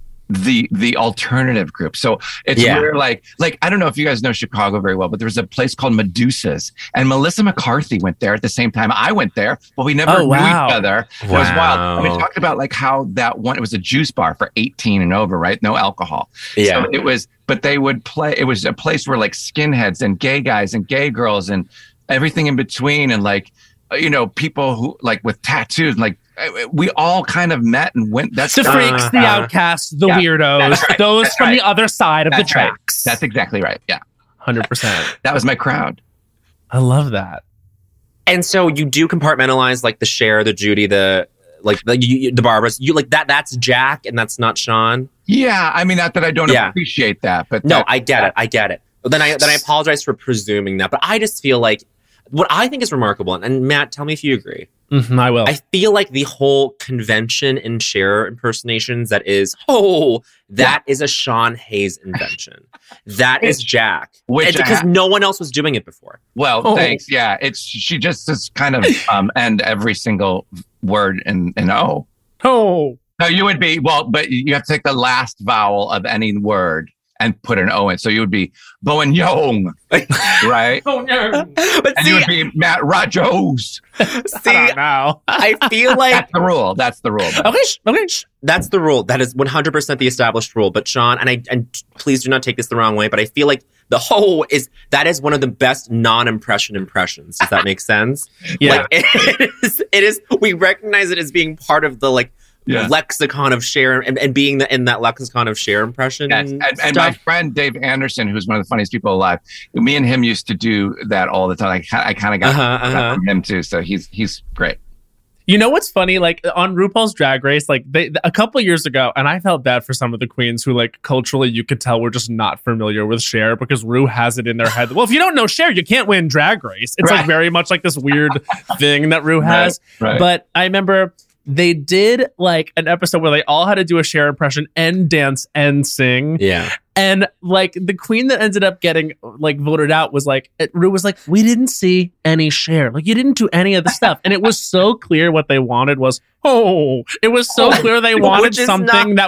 the the alternative group. So it's Yeah. where like like I don't know if you guys know Chicago very well, but there was a place called Medusa's, and Melissa McCarthy went there at the same time I went there, but we never Oh, knew wow. each other. It was wild. I mean, Wow. talked about like how that one. It was a juice bar for eighteen and over, right? No alcohol. Yeah. So it was, but they would play. It was a place where like skinheads and gay guys and gay girls and everything in between, and like you know people who like with tattoos, like we all kind of met and went. That's The freaks, the Uh-huh. outcasts, the Yeah, weirdos, that's right, those that's from right. the other side of That's the right. tracks. That's exactly right. Yeah, one hundred percent. that was my crowd. I love that. And so you do compartmentalize like the Cher, the Judy, the like the you, you- the Barbaras. You like that. That's Jack, and that's not Sean. Yeah, I mean, not that I don't Yeah. appreciate that, but No, that- I get it. I get it. Then I then I apologize for presuming that, but I just feel like what I think is remarkable. And, and Matt, tell me if you agree. Mhm, I will. I feel like the whole convention in Cher impersonations that is, oh, that is a Sean Hayes invention. That is Jack. Which It's I because ha- no one else was doing it before. Well, Oh. thanks. Yeah, it's she just is kind of um end every single word in in O. oh, No, you would be well, but you have to take the last vowel of any word and put an O in. So you would be Bowen Young, right? oh no. But And see, you would be Matt Rogers. see, I don't know. I feel like That's the rule. That's the rule. Okay, sh- okay. sh- that's the rule. That is one hundred percent the established rule. But Sean, and I, and please do not take this the wrong way, but I feel like the whole is that is one of the best non-impression impressions. Does that make sense? Yeah. Like it is, it is, we recognize it as being part of the like Yeah. lexicon of Cher and, and being the, in that lexicon of Cher impression. Yes. And, and my stuff. friend Dave Anderson, who's one of the funniest people alive, me and him used to do that all the time. I, ki- I kind of got Uh-huh, that uh-huh. from him too. So he's he's great. You know what's funny? Like on RuPaul's Drag Race, like they a couple of years ago, and I felt bad for some of the queens who, like, culturally, you could tell were just not familiar with Cher because Ru has it in their head. Well, if you don't know Cher, you can't win Drag Race. It's like Right. very much like this weird thing that Ru has. Right, right. But I remember they did like an episode where they all had to do a Cher impression and dance and sing. Yeah. And like the queen that ended up getting like voted out was like, it, Ru was like, we didn't see any Cher. Like you didn't do any of the stuff. And it was so clear what they wanted was, oh, it was so clear they wanted Which is something not- that was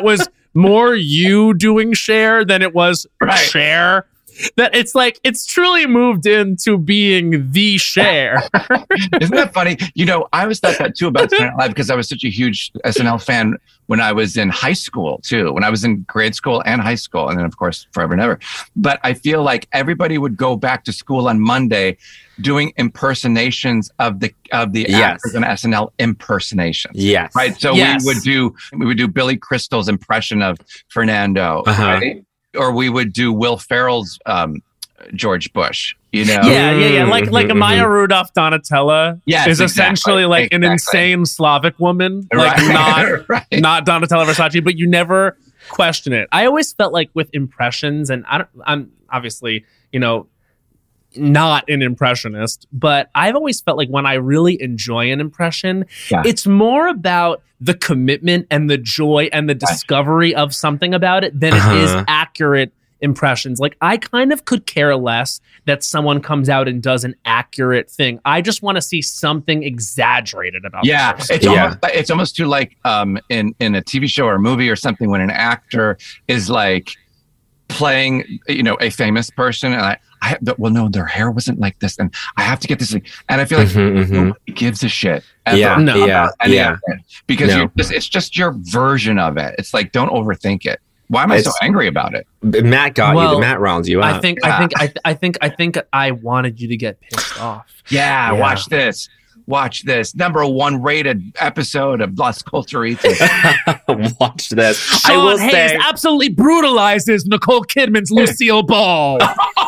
more you doing Cher than it was Right. Cher. That it's like it's truly moved into being the Cher. Isn't that funny? You know, I always thought that too about Saturday Night Live because I was such a huge S N L fan when I was in high school too, when I was in grade school and high school, and then of course forever and ever. But I feel like everybody would go back to school on Monday doing impersonations of the of the Yes. actors in S N L impersonations. Yes. Right. So Yes. we would do we would do Billy Crystal's impression of Fernando, Uh-huh. right? Or we would do Will Ferrell's um, George Bush. You know. Yeah, yeah, yeah. Like Mhm, like a mhm. Maya Rudolph Donatella Yes, is exactly, essentially like an exactly. insane Slavic woman, like Right, not right. not Donatella Versace, but you never question it. I always felt like with impressions, and I don't, I'm obviously, you know, not an impressionist, but I've always felt like when I really enjoy an impression, Yeah. it's more about the commitment and the joy and the discovery of something about it than it is Uh-huh. accurate impressions. Like I kind of could care less that someone comes out and does an accurate thing. I just want to see something exaggerated about the Yeah, person. it's Yeah. almost it's almost too like um in in a T V show or a movie or something when an actor is like playing, you know, a famous person, and I I have the, well no their hair wasn't like this, and I have to get this, and I feel like Mhm, mhm. nobody gives a shit. ever Yeah, No. yeah, about any yeah. of it, because No. you're just, it's just your version of it. It's like don't overthink it. Why am I so It's- angry about it? Matt got Well, you. Matt rounds you up. I think I think I, th- I think I think I wanted you to get pissed off. Yeah, Yeah. watch this. Watch this. Number one rated episode of Las Culturitas. Watch this. I Sean will Hayes say. absolutely brutalizes Nicole Kidman's Lucille Ball.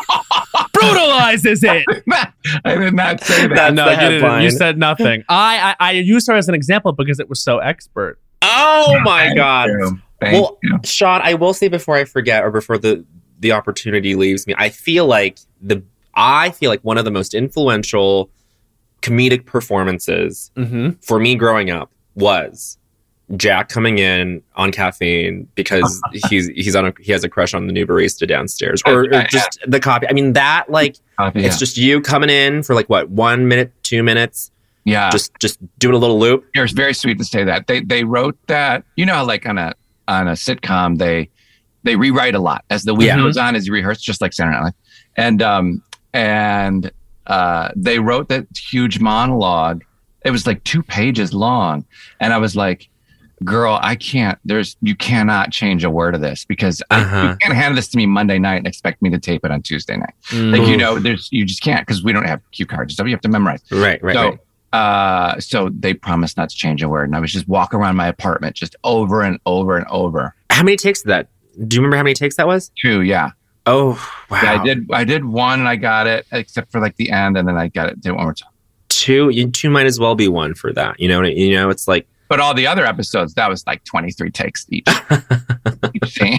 Brutalizes it. I did not say that. That's no, the you didn't. headline. You said nothing. I, I I used her as an example because it was so expert. Oh my Thank God. you. Thank Well, you. Sean, I will say before I forget or before the the opportunity leaves me, I feel like the I feel like one of the most influential comedic performances Mm-hmm. for me growing up was Jack coming in on caffeine because he's he's on a, he has a crush on the new barista downstairs, or, or just the copy. I mean, that like Copy, it's yeah. just you coming in for like what one minute, two minutes, yeah. just just doing a little loop. It's very sweet to say that. They they wrote that. You know how like on a on a sitcom they they rewrite a lot as the week Yeah. goes on, as you rehearse, just like Saturday Night Live. And um and uh they wrote that huge monologue. It was like two pages long, and I was like, girl, I can't, there's, you cannot change a word of this because I, Uh-huh. you can't hand this to me Monday night and expect me to tape it on Tuesday night. Like, you know, there's, you just can't, because we don't have cue cards and stuff. You have to memorize. Right, right, so, right. uh, so they promised not to change a word. And I was just walk around my apartment just over and over and over. How many takes did that? Do you remember how many takes that was? Two, yeah. Oh, wow. Yeah, I did, I did one and I got it, except for like the end. And then I got it, did it one more time. Two, you, two might as well be one for that. You know, you know, it's like, But all the other episodes, that was like twenty-three takes each. each scene.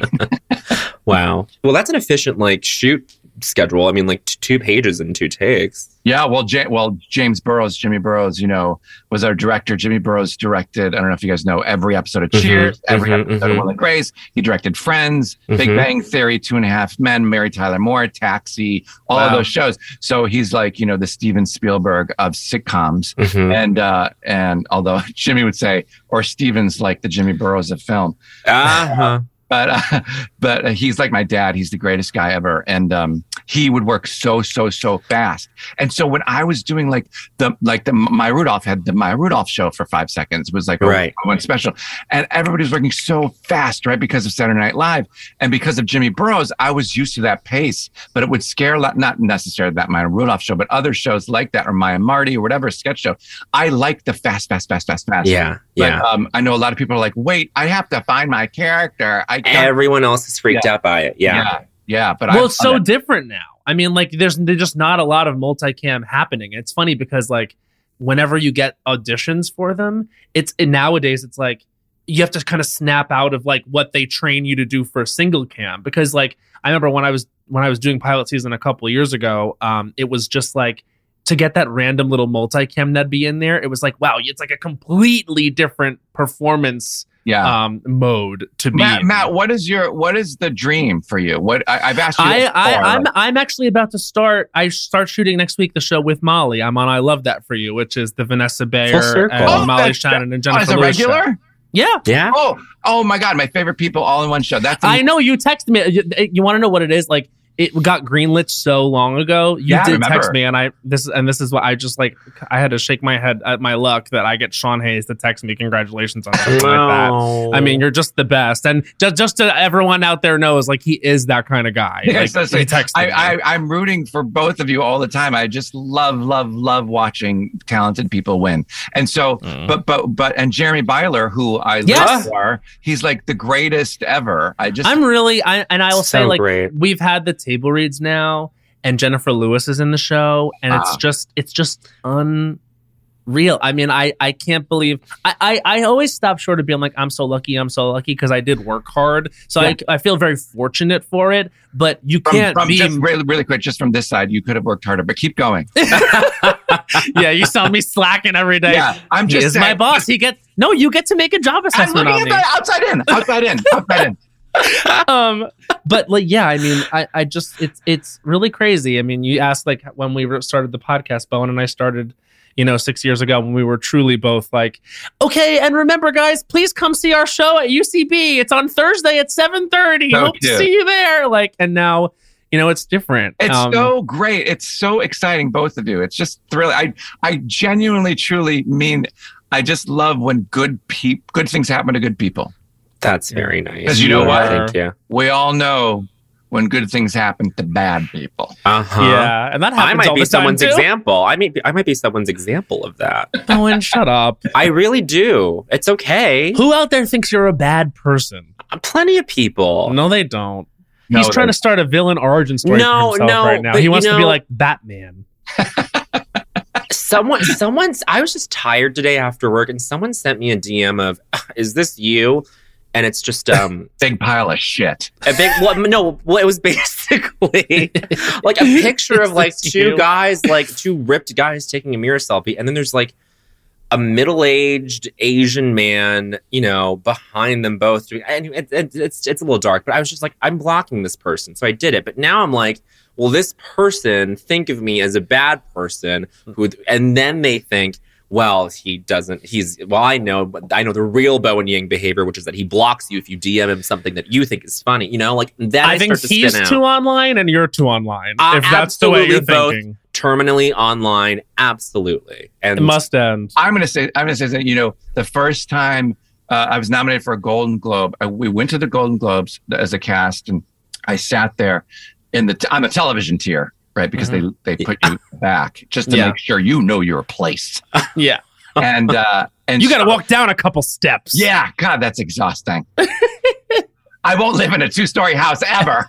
wow. Well, that's an efficient like shoot schedule. I mean, like t- two pages and two takes. Yeah, well, J- well, James Burrows, Jimmy Burrows, you know, was our director. Jimmy Burrows directed, I don't know if you guys know, every episode of Mhm, Cheers, every mhm, episode mhm. of Will and Grace. He directed Friends, Big Mhm. Bang Theory, Two and a Half Men, Mary Tyler Moore, Taxi, all of Wow. those shows. So he's like, you know, the Steven Spielberg of sitcoms. Mhm. And uh, and although Jimmy would say, or Steven's like the Jimmy Burrows of film. Uh-huh. But uh, but uh, he's like my dad. He's the greatest guy ever, and um, he would work so so so fast. And so when I was doing like the like the Maya Rudolph had the Maya Rudolph show for five seconds it was like a Right. one special, and everybody was working so fast, right? Because of Saturday Night Live and because of Jimmy Burrows, I was used to that pace. But it would scare a lot, not necessarily that Maya Rudolph show, but other shows like that, or Maya and Marty, or whatever sketch show. I like the fast, fast, fast, fast, fast. Yeah, But, yeah. um, I know a lot of people are like, wait, I have to find my character. I can't. Everyone else is freaked Yeah. out by it. Yeah. Yeah, yeah, but Well, I, it's so different now. I mean, like, there's there's just not a lot of multicam happening. It's funny because, like, whenever you get auditions for them, it's and nowadays it's like you have to kind of snap out of like what they train you to do for single cam. Because, like, I remember when I was when I was doing pilot season a couple of years ago, um, it was just like to get that random little multicam that'd be in there. It was like, wow, it's like a completely different performance yeah. um, mode to be. Matt, in. Matt, what is your what is the dream for you? What I, I've asked you. I, this I, before, I'm like- I'm actually about to start. I start shooting next week the show with Molly. I'm on I Love That For You, which is the Vanessa Bayer circle. and Oh, Molly that's- Shannon and oh, Jennifer as a Lewis show. regular. Yeah. Yeah. Oh, oh my God, my favorite people all in one show. That's I know you texted me. You, you want to know what it is? Like, it got greenlit so long ago. You Yeah, I did remember. text me, and I this and this is what I just like. I had to shake my head at my luck that I get Sean Hayes to text me congratulations on something like that. I mean, you're just the best, and just just to everyone out there knows, like he is that kind of guy. Yeah, like, so- so he texted I, me. I, I'm rooting for both of you all the time. I just love, love, love watching talented people win. And so, Mm. but, but, but, and Jeremy Byler, who I Yes. love, for, he's like the greatest ever. I just, I'm really, I and I will say, So like great. we've had the table reads now, and Jennifer Lewis is in the show, and it's Wow. just, it's just unreal. I mean, I, I can't believe. I, I, I always stop short of being like, I'm so lucky, I'm so lucky, because I did work hard, so Yeah. I, I feel very fortunate for it. But you from, can't from be. just really, really quick, just from this side, you could have worked harder, but keep going. Yeah, you saw me slacking every day. Yeah, I'm He just is my saying- boss. He gets no. You get to make a job I'm assessment looking on at me. that outside in, outside in, outside in. um but like yeah I mean I, I just it's it's really crazy. I mean, you asked like when we re- started the podcast, Bowen and I started, you know, six years ago, when we were truly both like, okay, and remember guys, please come see our show at U C B. It's on Thursday at seven thirty. So Hope to cute. see you there. Like, and now, you know, it's different. It's Um, so great. It's so exciting, both of you. It's just thrilling. I, I genuinely, truly mean, I just love when good peop- good things happen to good people. That's very nice. 'Cause you know what? Thank you. We all know when good things happen to bad people. Uh-huh. yeah, and that happens I might all be the time, someone's too. example. I mean, I might be someone's example of that. Bowen, shut up. I really do. It's okay. Who out there thinks you're a bad person? Plenty of people. No, they don't. No, He's trying they- to start a villain origin story No, for himself no, right now. but He you wants to be know- like Batman. Someone, someone's. I was just tired today after work, and someone sent me a D M of, "Is this you?" And it's just um Big pile of shit. a big. Well, no, well, it was basically like a picture of Is like this two you? guys, like two ripped guys taking a mirror selfie, and then there's like a middle-aged Asian man, you know, behind them both. Doing, and it, it, it's it's a little dark, but I was just like, I'm blocking this person, so I did it. But now I'm like, will this person think of me as a bad person? Who, and then they think, well, he doesn't. He's well, I know, but I know the real Bowen Yang behavior, which is that he blocks you if you D M him something that you think is funny. You know, like then I, I think start to he's spin too out. online and you're too online. Uh, if that's the way you're absolutely both. thinking, Terminally online, absolutely, and it must end. I'm gonna say, I'm gonna say that, you know, the first time uh, I was nominated for a Golden Globe, I, we went to the Golden Globes as a cast, and I sat there in the t- on the television tier, right? Because they they put you back just to Yeah. make sure you know your place. Yeah, And uh, and you got to so- walk down a couple steps. Yeah, God, that's exhausting. I won't live in a two-story house ever.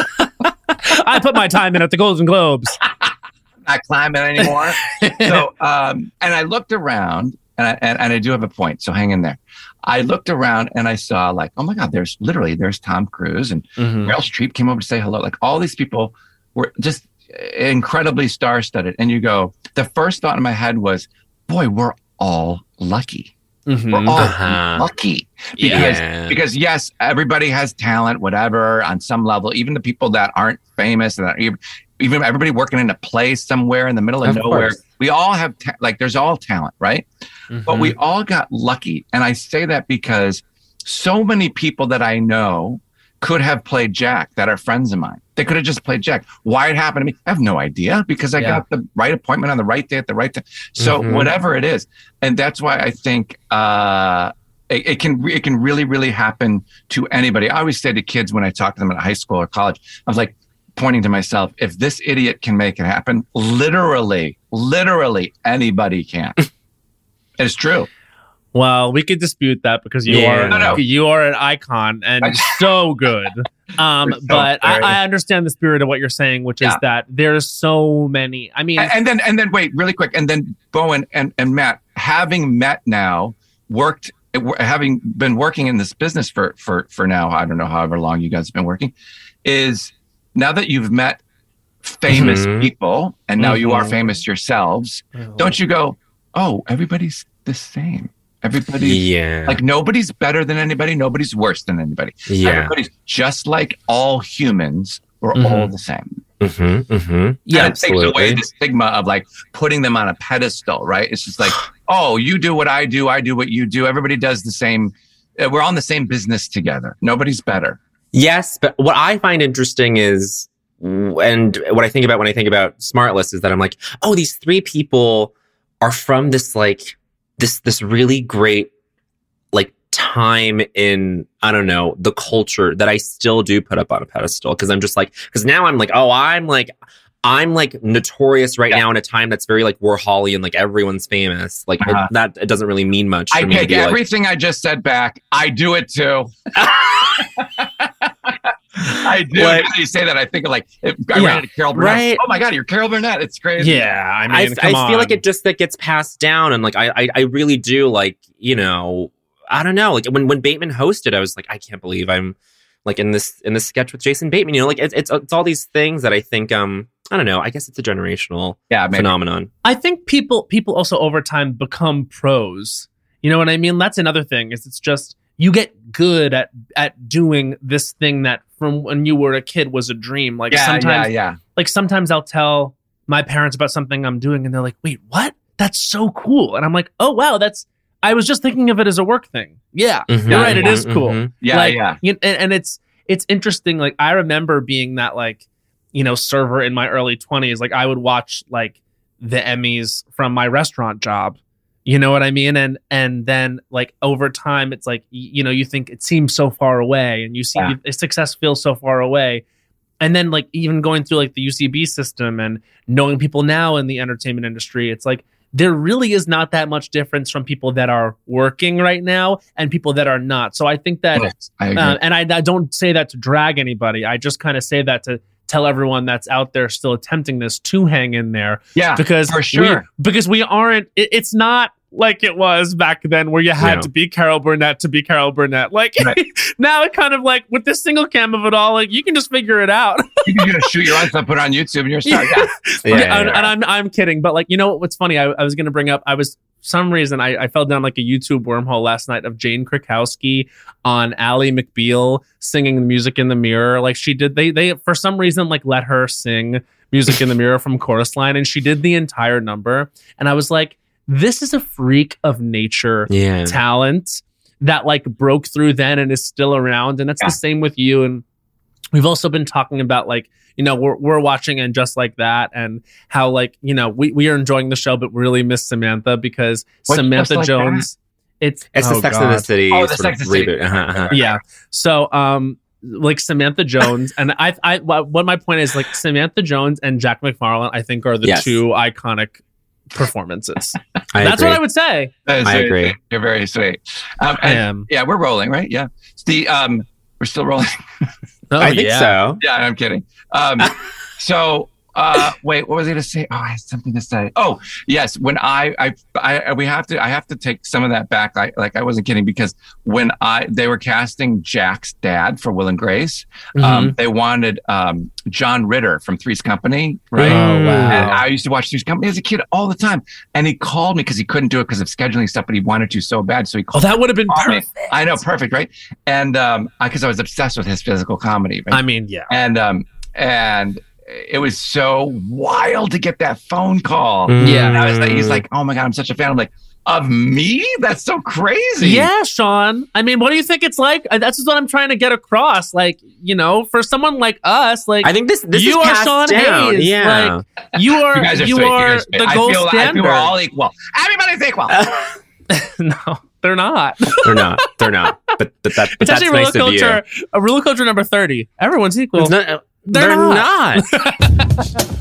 I put my time in at the Golden Globes. Not climbing anymore. So, um, and I looked around, and I, and, and I do have a point. So hang in there. I looked around and I saw like, oh my God, there's literally there's Tom Cruise and Mhm. Meryl Streep came over to say hello. Like all these people were just incredibly star-studded. And you go, the first thought in my head was, boy, we're all lucky. Mhm. We're all Uh-huh. lucky. Because Yeah. because yes, everybody has talent, whatever, on some level. Even the people that aren't famous, and that even, even everybody working in a place somewhere in the middle of, Of nowhere. course. We all have ta- like there's all talent, right? But we Mm-hmm. all got lucky, and I say that because so many people that I know could have played Jack that are friends of mine. They could have just played Jack. Why it happened to me, I have no idea, because I Yeah. got the right appointment on the right day at the right time. So Mhm. whatever it is, and that's why I think uh, it, it can re- it can really really happen to anybody. I always say to kids when I talk to them at high school or college, I was like pointing to myself, if this idiot can make it happen, literally, literally anybody can. It's true. Well, we could dispute that because you Yeah. are No, no. you are an icon and I- so good. Um, You're so but I, very- I understand the spirit of what you're saying, which is Yeah. that there's so many. I mean, And, and then and then wait, really quick, and then Bowen and, and Matt, having met now, worked having been working in this business for for for now, I don't know however long you guys have been working, is now that you've met famous Mhm. people and now you are Mhm. famous yourselves, don't you go, oh, everybody's the same. Everybody's Yeah. like nobody's better than anybody, nobody's worse than anybody. yeah. Everybody's just like all humans, we're Mhm. all the same. Mm-hmm, mm-hmm. Yeah, and it takes away the stigma of like putting them on a pedestal, right? It's just like, oh, you do what I do, I do what you do. Everybody does the same. uh, We're on the same business together. Nobody's better. Yes, but what I find interesting is, and what I think about when I think about SmartLess is that I'm like, oh, these three people are from this like this this really great like time in, I don't know, the culture that I still do put up on a pedestal, because I'm just like, because now I'm like, oh, I'm like, I'm like notorious right Yeah. now in a time that's very like Warholian, like everyone's famous. Like Uh-huh. it, that it doesn't really mean much. I for me to take be like- everything I just said back. I do it too. I do. Like- Now you say that, I think of like, if I Yeah. ran into Carol Burnett. Right. Oh my God, you're Carol Burnett. It's crazy. Yeah, I I, mean, I come feel like on. it just that gets passed down, and like I, I I really do, like, you know, I don't know, like when when Bateman hosted, I was like, I can't believe I'm like in this in this sketch with Jason Bateman, you know, like it's it's, it's all these things that I think um I don't know, I guess it's a generational Yeah, maybe. phenomenon. I think people people also over time become pros. You know what I mean? That's another thing. Is it's just you get good at at doing this thing that from when you were a kid was a dream. Like Yeah, sometimes, yeah, yeah. like sometimes I'll tell my parents about something I'm doing, and they're like, "Wait, what? That's so cool!" And I'm like, "Oh wow, that's." I was just thinking of it as a work thing. Yeah, Mhm, you're right. It mhm, is cool. mhm. Yeah, like, yeah. You, and, and it's it's interesting. Like I remember being that like you know server in my early twenties. Like I would watch like the Emmys from my restaurant job. You know what I mean? And and then like over time, it's like y- you know you think it seems so far away, and you see Yeah. you, success feels so far away. And then like even going through like the U C B system and knowing people now in the entertainment industry, it's like there really is not that much difference from people that are working right now and people that are not. So I think that, Yes, I agree. uh, and I, I don't say that to drag anybody. I just kind of say that to tell everyone that's out there still attempting this to hang in there, yeah, because for sure. we, because we aren't. It, it's not like it was back then where you had No. to be Carol Burnett to be Carol Burnett. Like Right. now, it kind of like with this single cam of it all, like you can just figure it out. You can just shoot your own stuff, put it on YouTube, and you're sorry. Yeah. Yeah, Yeah, yeah, and, yeah. and I'm I'm kidding, but like you know what's funny? I, I was gonna bring up. I was some reason I, I fell down like a YouTube wormhole last night of Jane Krakowski on Ally McBeal singing the Music in the Mirror. Like she did. They they for some reason like let her sing Music in the Mirror from Chorus Line, and she did the entire number. And I was like, this is a freak of nature Yeah. talent that like broke through then and is still around. And that's Yeah. the same with you. And we've also been talking about like, you know, we're we're watching And Just Like That, and how like, you know, we, we are enjoying the show, but really miss Samantha because What's Samantha Just Like Jones, it's It's the oh, Sex and the God. City Oh, the sort of Sex and the City. reboot. Uh-huh, uh-huh. Yeah. So um like Samantha Jones and I I what my point is like Samantha Jones and Jack McFarlane I think are the Yes. two iconic performances. I That's agree. what I would say. That is I very agree. sweet. You're very sweet. Um, I and- am. yeah, we're rolling, right? Yeah. It's the um, we're still rolling. Oh, I think yeah. so. Yeah, I'm kidding. Um, so uh, wait, what was I going to say? Oh, I had something to say. Oh, yes. When I, I, I, we have to, I have to take some of that back. I, like I wasn't kidding, because when I, they were casting Jack's dad for Will and Grace, Mm-hmm. um, they wanted um, John Ritter from Three's Company, right? Oh, wow. And I used to watch Three's Company as a kid all the time. And he called me because he couldn't do it because of scheduling stuff, but he wanted to so bad. So he Oh, called that would have been called me. perfect. I know, perfect, right? And um, because I, was obsessed with his physical comedy, right? I mean, yeah. and um, and it was so wild to get that phone call. Mm. Yeah. And I was like, he's like, oh my God, I'm such a fan. I'm like, of me? That's so crazy. Yeah, Sean. I mean, what do you think it's like? Uh, That's just what I'm trying to get across. Like, you know, for someone like us, like I think this this you is are passed Sean down. Hayes. Yeah. Like, you are You guys are you sweet. You are guys are sweet. the I gold feel, I standard. feel we're all equal. Everybody's equal. No, they're not. they're not. They're not. But but that but It's that's actually nice roller of you. culture. A roller culture number thirty. Everyone's equal. It's not- They're they're not. not.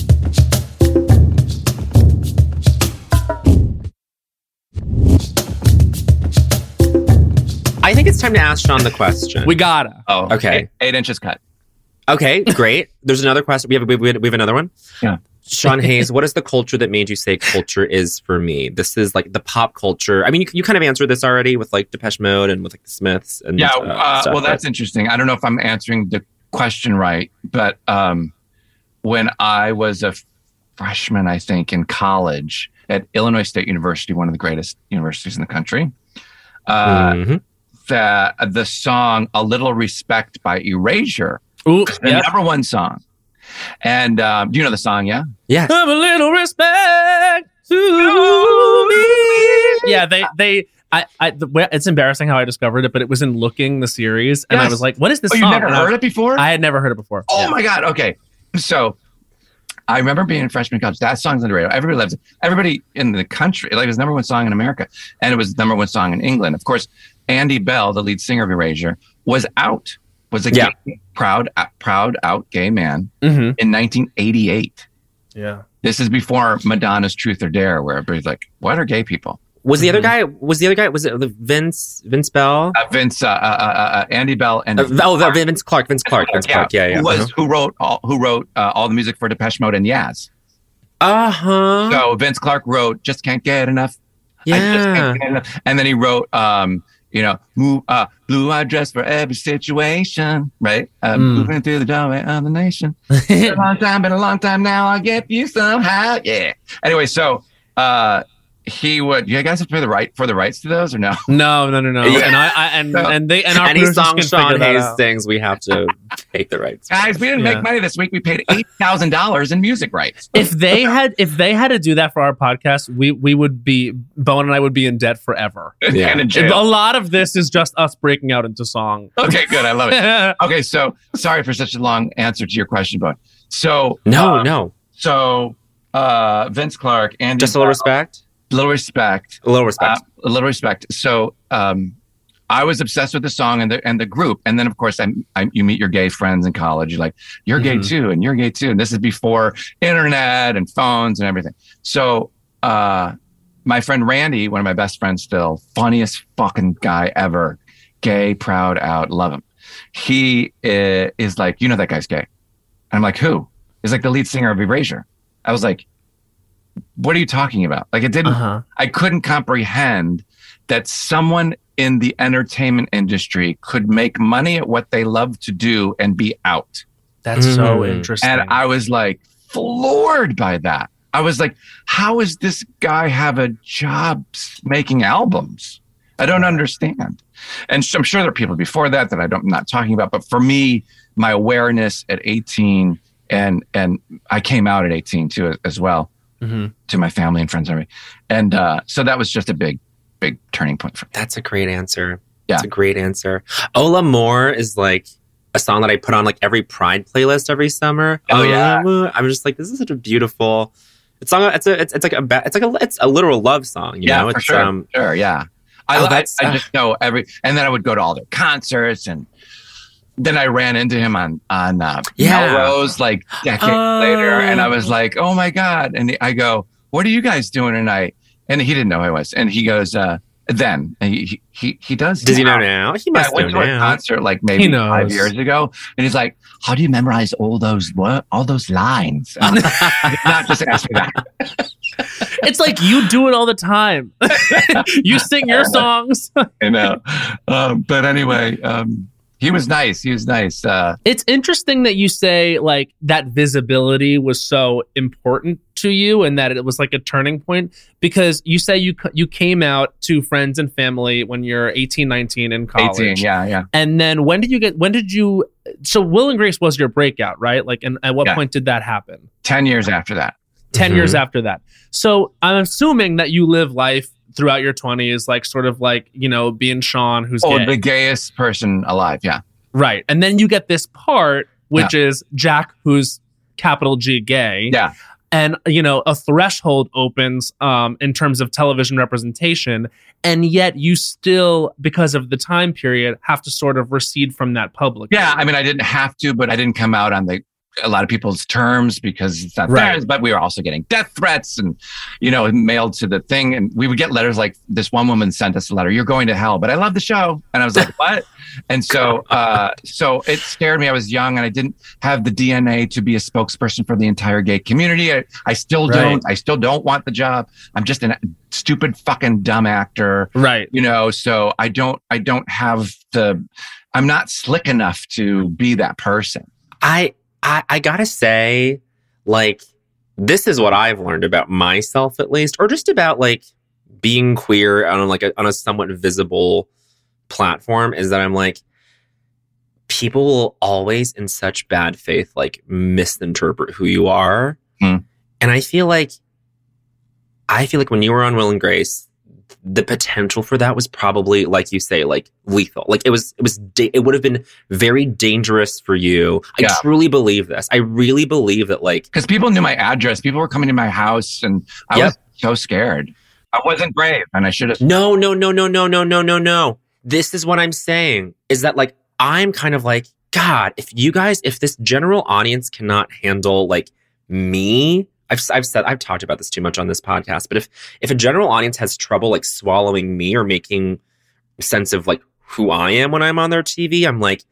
I think it's time to ask Sean the question. We gotta. Oh, Okay. Eight, eight inches cut. Okay, great. There's another question. We have, we have we have another one. Yeah. Sean Hayes, what is the culture that made you say culture is for me? This is like the pop culture. I mean, you, you kind of answered this already with like Depeche Mode and with like the Smiths and Yeah. uh, Uh, stuff, well, but- that's interesting. I don't know if I'm answering the question right, but um, when I was a freshman, I think, in college at Illinois State University, one of the greatest universities in the country, uh, Mhm. the the song "A Little Respect" by Erasure, Ooh, the yeah. number one song. And um, do you know the song? Yeah. Yes. Have a little respect to me. Yeah, they they. I, I the, it's embarrassing how I discovered it, but it was in Looking, the series, and Yes. I was like, "What is this Oh, song?" you've never And I heard was- it before? I had never heard it before. Oh Yeah. my God. Okay. So I remember being in freshman college. That song's on the radio. Everybody loves it. Everybody in the country, like it was number one song in America. And it was number one song in England. Of course, Andy Bell, the lead singer of Erasure, was out, was a Yeah. gay, proud, uh, proud out gay man Mm-hmm. in nineteen eighty-eight. Yeah. This is before Madonna's Truth or Dare, where everybody's like, what are gay people? Was the other Mhm. guy? Was the other guy? Was it the Vince? Vince Bell? Uh, Vince, uh, uh, uh, uh, Andy Bell, and Uh, oh, the Vince Clark. Vince Clark. Vince Clark. Yeah, yeah. Who was who wrote all who wrote uh, all the music for Depeche Mode and Yaz. Uh huh. So Vince Clark wrote "Just Can't Get Enough." I just Yeah. can't get enough. And then he wrote, um, you know, move, uh, blue-eyed dress for every situation, right? Um, Mm. Moving through the doorway of the nation. Been a long time, been a long time now. I get you somehow, yeah. Anyway, so uh, he would. You guys have to pay the right for the rights to those or no? No, no, no, no. Yeah. And I, I and So- and they and our Any producers song can figure Sean that Hayes out. sings, we have to take the rights. Guys, we didn't Yeah. make money this week. We paid eight thousand dollars in music rights. If they had if they had to do that for our podcast, we we would be Bowen and I would be in debt forever. Yeah. And in A jail. lot of this is just us breaking out into song. Okay, good. I love it. Okay, so sorry for such a long answer to your question, but so No, uh, no. So uh, Vince Clark and Just a little respect. little respect, A little uh, respect. a little respect. So um, I was obsessed with the song and the and the group, and then of course I, I you meet your gay friends in college. You're like, you're gay Mhm. too, and you're gay too, and this is before internet and phones and everything. So uh, my friend Randy, one of my best friends still, funniest fucking guy ever, gay, proud, out, love him. He uh, is like, you know that guy's gay. And I'm like, who? He's like the lead singer of Erasure. I was like, what are you talking about? Like it didn't, Uh-huh. I couldn't comprehend that someone in the entertainment industry could make money at what they love to do and be out. That's so Mhm. interesting. And I was like floored by that. I was like, how is this guy have a job s- making albums? I don't understand. And so I'm sure there are people before that that I don't, I'm not talking about. But for me, my awareness at eighteen, and and I came out at eighteen too as well Mhm. to my family and friends and everything. And uh, so that was just a big, big turning point for me. That's a great answer. Yeah. That's a great answer. Ola More is like a song that I put on like every Pride playlist every summer. Oh, yeah. Uh, I'm just like, this is such a beautiful. It's song. It's a. It's, it's like a. ba- It's like a. It's a literal love song. You yeah, know. for It's sure. um. sure, yeah. I, Oh, I, that's- I just know every, and then I would go to all their concerts, and then I ran into him on on uh, Yeah. Melrose like decades Oh. later, and I was like, oh my god! And I go, what are you guys doing tonight? And he didn't know who I was, and he goes, uh, then and he he he does. Does he know now? now? He I must know went to a now. concert like He maybe knows. five years ago, and he's like, "How do you memorize all those wo- all those lines?" And I'm like, not just ask me that. It's like you do it all the time. You sing your songs. I know, um, but anyway, um, he was nice. He was nice. Uh, It's interesting that you say like that visibility was so important to you and that it was like a turning point, because you say you c- you came out to friends and family when you're eighteen, nineteen in college. eighteen, yeah, yeah. And then when did you get when did you so Will and Grace was your breakout, right? Like, and at what Yeah. point did that happen? Ten years after that. ten Mhm. years after that. So I'm assuming that you live life throughout your twenties, like sort of like, you know, being Sean, who's Oh, gay. the gayest person alive. Yeah. Right. And then you get this part, which is Jack, who's capital G gay. Yeah. And, you know, a threshold opens um, in terms of television representation. And yet you still, because of the time period, have to sort of recede from that publicly. Yeah. I mean, I didn't have to, but I didn't come out on the a lot of people's terms because it's not Right. theirs, but we were also getting death threats and, you know, mailed to the thing. And we would get letters like this one woman sent us a letter, "You're going to hell, but I love the show." And I was like, what? And so, uh, so it scared me. I was young and I didn't have the D N A to be a spokesperson for the entire gay community. I, I still Right. don't, I still don't want the job. I'm just a stupid fucking dumb actor. Right. You know, so I don't, I don't have the, I'm not slick enough to be that person. I, I I gotta say, like, this is what I've learned about myself, at least, or just about like being queer on like a, on a somewhat visible platform, is that I'm like, people will always, in such bad faith, like misinterpret who you are. Hmm. And I feel like, I feel like when you were on Will and Grace, the potential for that was probably, like you say, like lethal. Like it was, it was, da- it would have been very dangerous for you. I Yeah. truly believe this. I really believe that, like, Because people knew my address. People were coming to my house, and I Yep. was so scared. I wasn't brave, and I should have. no, no, no, no, no, no, no, no, no. This is what I'm saying is that, like, I'm kind of like, God, if you guys, if this general audience cannot handle like me, I've, I've said, I've talked about this too much on this podcast, but if, if a general audience has trouble like swallowing me or making sense of like who I am when I'm on their T V, I'm like,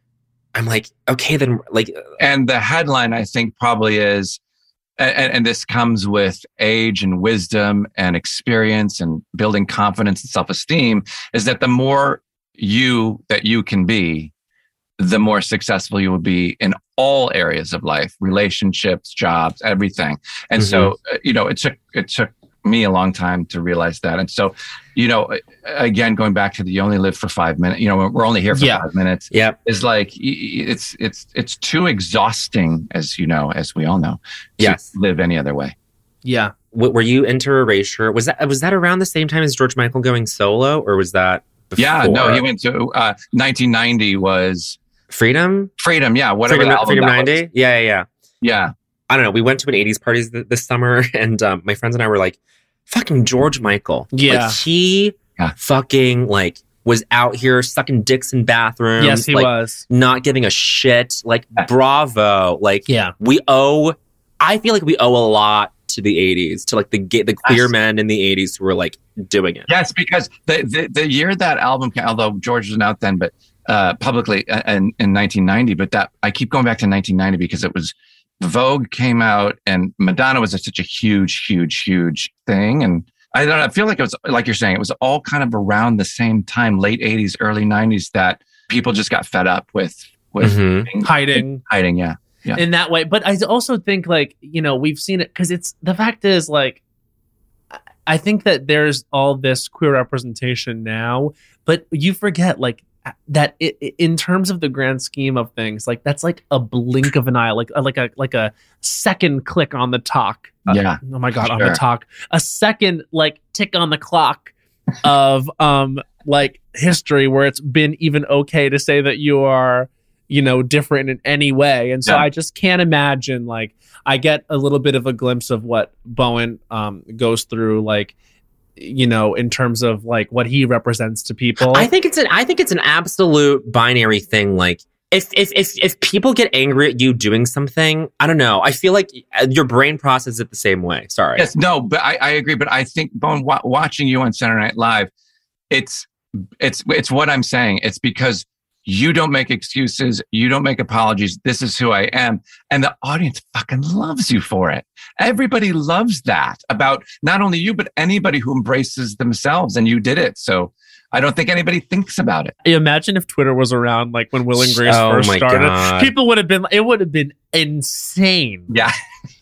I'm like, okay, then like, And the headline, I think, probably is, and, and this comes with age and wisdom and experience and building confidence and self-esteem, is that the more you that you can be, the more successful you will be in all areas of life, relationships, jobs, everything. And Mm-hmm. so, uh, you know, it took, it took me a long time to realize that. And so, you know, again, going back to the you only live for five minutes, you know, we're only here for Yeah. five minutes. yeah, Is like, y- y- it's, it's, it's too exhausting, as you know, as we all know, to Yes. live any other way. Yeah. w- were you into Erasure? Was that, was that around the same time as George Michael going solo, or was that before? Yeah, no, he went to, uh, nineteen ninety was Freedom? Freedom. Yeah. Whatever Freedom, the album Freedom that was. ninety? Yeah, yeah, yeah. Yeah. I don't know. We went to an eighties party th- this summer, and um, my friends and I were like, fucking George Michael. Yeah. Like, he Yeah. fucking, like, was out here sucking dicks in bathrooms. Yes, he like, was. not giving a shit. Like, Yeah. bravo. Like, Yeah. we owe, I feel like we owe a lot to the eighties, to like the ga- the queer Yes. men in the eighties who were like doing it. Yes, because the, the the year that album came, although George wasn't out then, but uh, publicly uh, in, in nineteen ninety, but that I keep going back to nineteen ninety because it was Vogue came out and Madonna was a, such a huge, huge, huge thing. And I don't know, I feel like it was, like you're saying, it was all kind of around the same time, late eighties, early nineties, that people just got fed up with, with Mhm. being- Hiding. hiding. Yeah. Yeah. in that way. But I also think, like, you know, we've seen it because it's the fact is, like, I- I think that there's all this queer representation now, but you forget, like, that it, it- in terms of the grand scheme of things, like, that's like a blink of an eye, like like a like a second click on the talk. Uh, Yeah. oh my god, on the Sure. talk, a second like tick on the clock of um like history where it's been even okay to say that you are, you know, different in any way. And so Yeah. I just can't imagine, like, I get a little bit of a glimpse of what Bowen um, goes through, like, you know, in terms of like what he represents to people. I think it's an I think it's an absolute binary thing. Like, if if if if people get angry at you doing something, I don't know. I feel like your brain processes it the same way. Sorry. Yes, no, but I, I agree. But I think, Bone, wa- watching you on Saturday Night Live, it's it's it's what I'm saying. It's because you don't make excuses. You don't make apologies. This is who I am. And the audience fucking loves you for it. Everybody loves that about not only you, but anybody who embraces themselves. And you did it. So I don't think anybody thinks about it. Imagine if Twitter was around, like when Will and Grace Oh first my started. God. People would have been. It would have been insane. Yeah.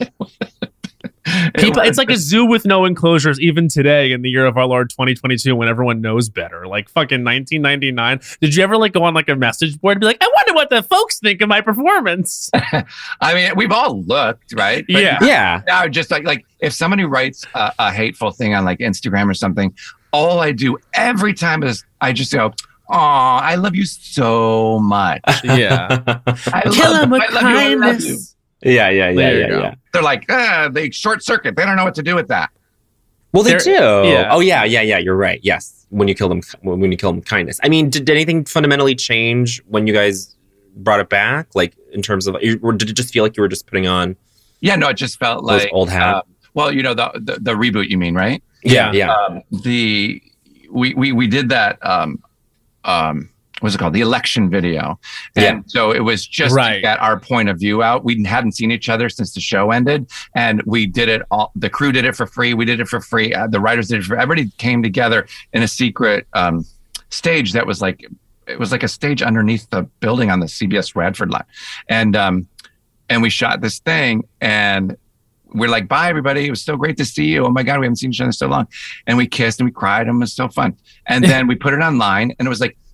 People, it's like a zoo with no enclosures, even today in the year of our Lord twenty twenty-two, when everyone knows better. Like fucking nineteen ninety-nine. Did you ever like go on like a message board and be like, I wonder what the folks think of my performance? I mean, we've all looked, right? But Yeah. Yeah. now, just like like if somebody writes a, a hateful thing on like Instagram or something, all I do every time is I just go, "Oh, I love you so much. Yeah. I Kill love him you. with I love you. I love you." kindness. Yeah, yeah, yeah, There you yeah, go. yeah. They're like, ah, they short circuit. They don't know what to do with that. Well, they They're- do. yeah. Oh, yeah, yeah, yeah. You're right. Yes, when you kill them, when you kill them, with kindness. I mean, did, did anything fundamentally change when you guys brought it back? Like in terms of, or did it just feel like you were just putting on Yeah, no, it just felt those like old hat? uh, well, you know, the, the the reboot. You mean, right? yeah, yeah. Um, the we we we did that. Um, um, what's it called? The election video. And Yeah. so it was just Right. to get our point of view out. We hadn't seen each other since the show ended, and we did it all. The crew did it for free. We did it for free. Uh, the writers did it for. Everybody came together in a secret um, stage that was like it was like a stage underneath the building on the C B S Radford lot, and um, and we shot this thing and. We're like, bye, everybody. It was so great to see you. Oh my God, we haven't seen each other in so long. And we kissed and we cried and it was so fun. And then we put it online and it was like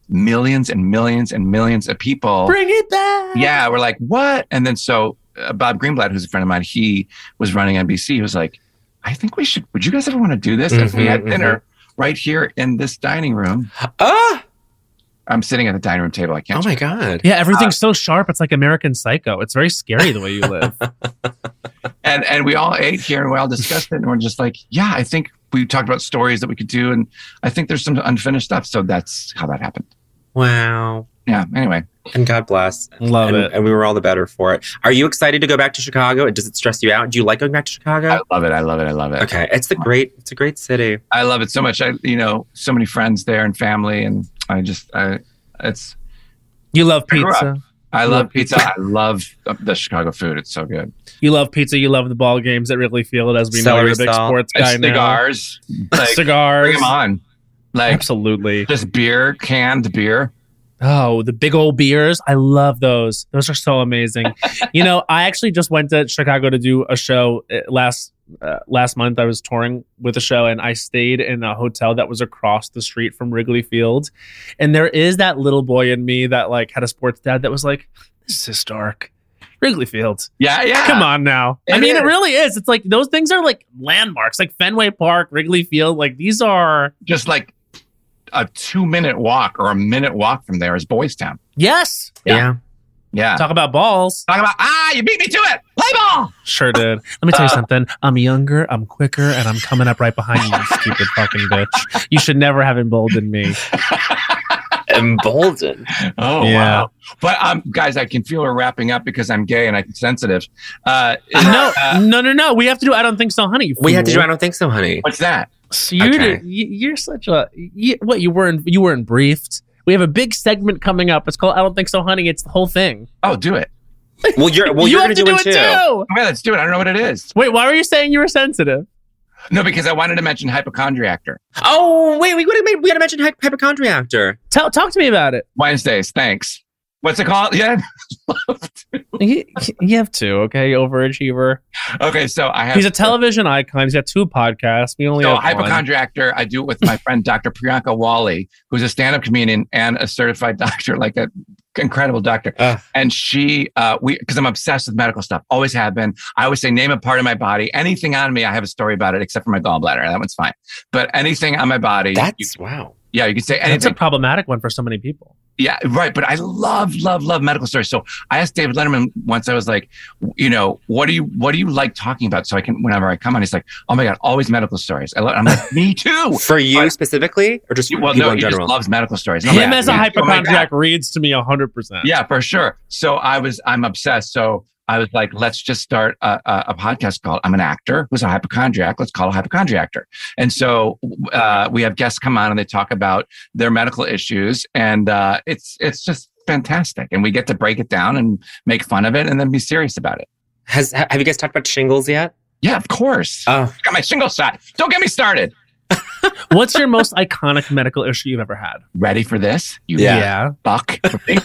millions and millions and millions of people. Bring it back. Yeah, we're like, what? And then so uh, Bob Greenblatt, who's a friend of mine, he was running N B C. He was like, I think we should, would you guys ever want to do this? And we Mhm, had dinner right here in this dining room. Ah! I'm sitting at the dining room table. I can't. Oh my God. Yeah, everything's so sharp. It's like American Psycho. It's very scary the way you live. And and we all ate here and we all discussed it. And we're just like, yeah, I think we talked about stories that we could do. And I think there's some unfinished stuff. So that's how that happened. Wow. Yeah. Anyway. And God bless. Love and, it. And we were all the better for it. Are you excited to go back to Chicago? Does it stress you out? Do you like going back to Chicago? I love it. I love it. I love it. Okay. It's a great, it's a great city. I love it so much. I, you know, so many friends there and family. And I just, I, it's, You love I grew up. pizza. I love pizza. I love the Chicago food. It's so good. You love pizza. You love the ball games at Wrigley Field, as we know Celery you're a big salt. sports guy And now. cigars. Like, Cigars. bring them on. Like Absolutely. just beer, canned beer. Oh, the big old beers. I love those. Those are so amazing. You know, I actually just went to Chicago to do a show uh, last uh, last month. I was touring with a show and I stayed in a hotel that was across the street from Wrigley Field. And there is that little boy in me that like had a sports dad that was like, this is historic. Wrigley Field. Yeah, yeah. Come on now. I It mean, is. it really is. It's like those things are like landmarks, like Fenway Park, Wrigley Field. Like these are, Just like a two minute walk or a minute walk from there is Boys Town. yes. Yeah. Yeah. Talk about balls. Talk about, ah, you beat me to it. Play ball. Sure did. Let me tell you something. I'm younger, I'm quicker, and I'm coming up right behind you, you stupid fucking bitch. You should never have emboldened me. Emboldened. Oh, Yeah. wow. But um, guys, I can feel we're wrapping up because I'm gay and I'm sensitive. Uh, No, uh, no, no, no. We have to do I Don't Think So, Honey. you We had to do fool. I don't think so, honey. what's that? So you're, Okay. you- you're such a you, what you weren't you weren't briefed. We have a big segment coming up. It's called I Don't Think So, Honey. It's the whole thing. Oh, do it. Well, you're well, you you're have gonna to do, do it too. Okay, let's do it. I don't know what it is. Wait, why were you saying you were sensitive? No, because I wanted to mention hypochondriactor. Oh, wait, we gotta we gotta mention hy- hypochondriactor. Tell talk to me about it. Wednesdays. Thanks. What's it called? Yeah. You, you have two, okay, overachiever. Okay, so I have. He's a television icon. He's got two podcasts. We only So have one. hypochondriactor, I do it with my friend Doctor Priyanka Wally, who's a stand-up comedian and a certified doctor, like a incredible doctor. Ugh. And she, uh, we, because I'm obsessed with medical stuff, always have been. I always say, name a part of my body, anything on me, I have a story about it, except for my gallbladder. That one's fine. But anything on my body, you- That's wow. yeah, you can say It's a anything. problematic one for so many people. Yeah, right. But I love, love, love medical stories. So I asked David Letterman once. I was like, you know, what do you, what do you like talking about? So I can, whenever I come on, he's like, oh my god, always medical stories. I love, I'm like, me too. For you But- specifically, or just Well, people no, in he just general? loves medical stories. And I'm Him like, as a "Oh my hypochondriac God." reads to me one hundred percent. Yeah, for sure. So I was, I'm obsessed. So I was like, let's just start a, a, a podcast called I'm an Actor Who's a Hypochondriac. Let's call it Hypochondriactor. And so uh, we have guests come on and they talk about their medical issues. And uh, it's it's just fantastic. And we get to break it down and make fun of it and then be serious about it. Has ha- have you guys talked about shingles yet? Yeah, of course. Oh, Got my shingle shot. Don't get me started. What's your most iconic medical issue you've ever had? Ready for this? You Yeah. buck.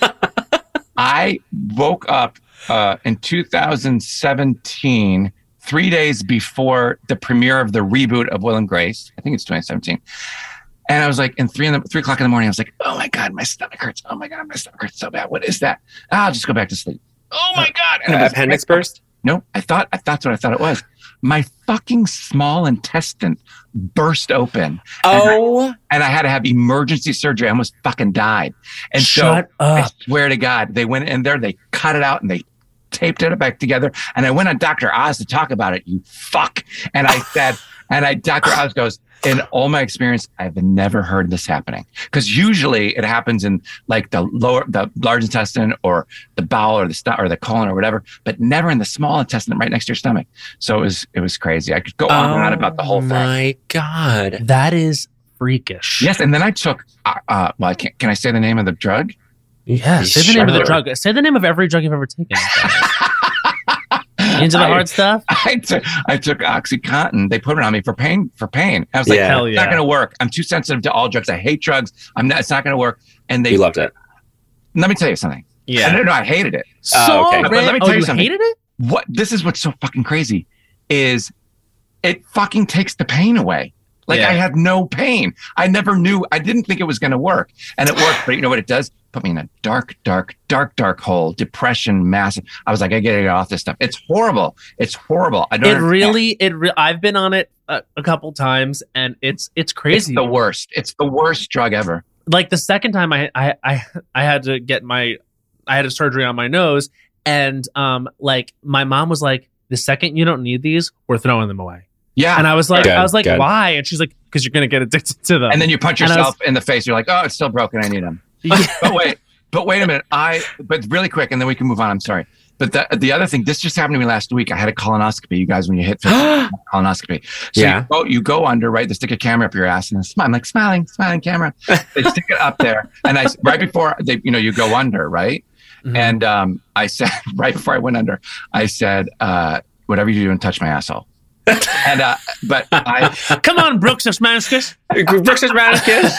I woke up uh, in two thousand seventeen, three days before the premiere of the reboot of Will and Grace. I think it's twenty seventeen. And I was like, in three in the three o'clock in the morning, I was like, oh my God, my stomach hurts. Oh my God, my stomach hurts so bad. What is that? Ah, I'll just go back to sleep. Oh my God. And it uh, was appendix burst. No, I thought I that's what I thought it was. My fucking small intestine burst open. Oh, And I had to have emergency surgery. I almost fucking died. And Shut so I up. swear to God, they went in there, they cut it out and they taped it back together. And I went on Doctor Oz to talk about it, you fuck. And I said, and I, Doctor Oz goes, in all my experience, I've never heard this happening. Because usually it happens in like the lower, the large intestine or the bowel or the st- or the colon or whatever, but never in the small intestine right next to your stomach. So it was, it was crazy. I could go on and on about the whole oh thing. my God. That is freakish. Yes. And then I took, uh, uh well, I can't, can I say the name of the drug? Yeah. Say the name of the Sure. drug. Say the name of every drug you've ever taken. Into the I- hard stuff? I took I took OxyContin. They put it on me for pain. For pain. I was like, Yeah. Hell it's yeah. not going to work. I'm too sensitive to all drugs. I hate drugs. I'm not. It's not going to work. And they You loved it. let me tell you something. Yeah. No, no, I hated it. So Oh, okay. But let me red- tell oh, you you something. hated it? What? This is what's so fucking crazy. Is it fucking takes the pain away? Like Yeah. I had no pain. I never knew. I didn't think it was going to work, and it worked. But you know what it does? Put me in a dark, dark, dark, dark hole. Depression, massive. I was like, I gotta get off this stuff. It's horrible. It's horrible. I don't. It understand. really, it. Re- I've been on it a, a couple times, and it's it's It's crazy. the worst. It's the worst drug ever. Like the second time I I I I had to get my I had a surgery on my nose, and um like my mom was like, the second you don't need these, we're throwing them away. Yeah. And I was like, Good, I was like, good. why? And she's like, because you're gonna get addicted to them. and then you punch And I yourself in the face. You're like, oh, it's still broken. I need them. But wait, but wait a minute. I, but really quick, and then we can move on. I'm sorry. But the, the other thing, this just happened to me last week. I had a colonoscopy, you guys, when you hit colonoscopy. So Yeah. you, go, you go under, right? They stick a camera up your ass and smile. I'm like, smiling, smiling camera. They stick it up there. And I, right before they, you know, you go under, right? Mhm. And um, I said, right before I went under, I said, uh, whatever you do, don't touch my asshole. and, uh, but I, Come on, Brooks Osmanskas. Brooks Osmanskas.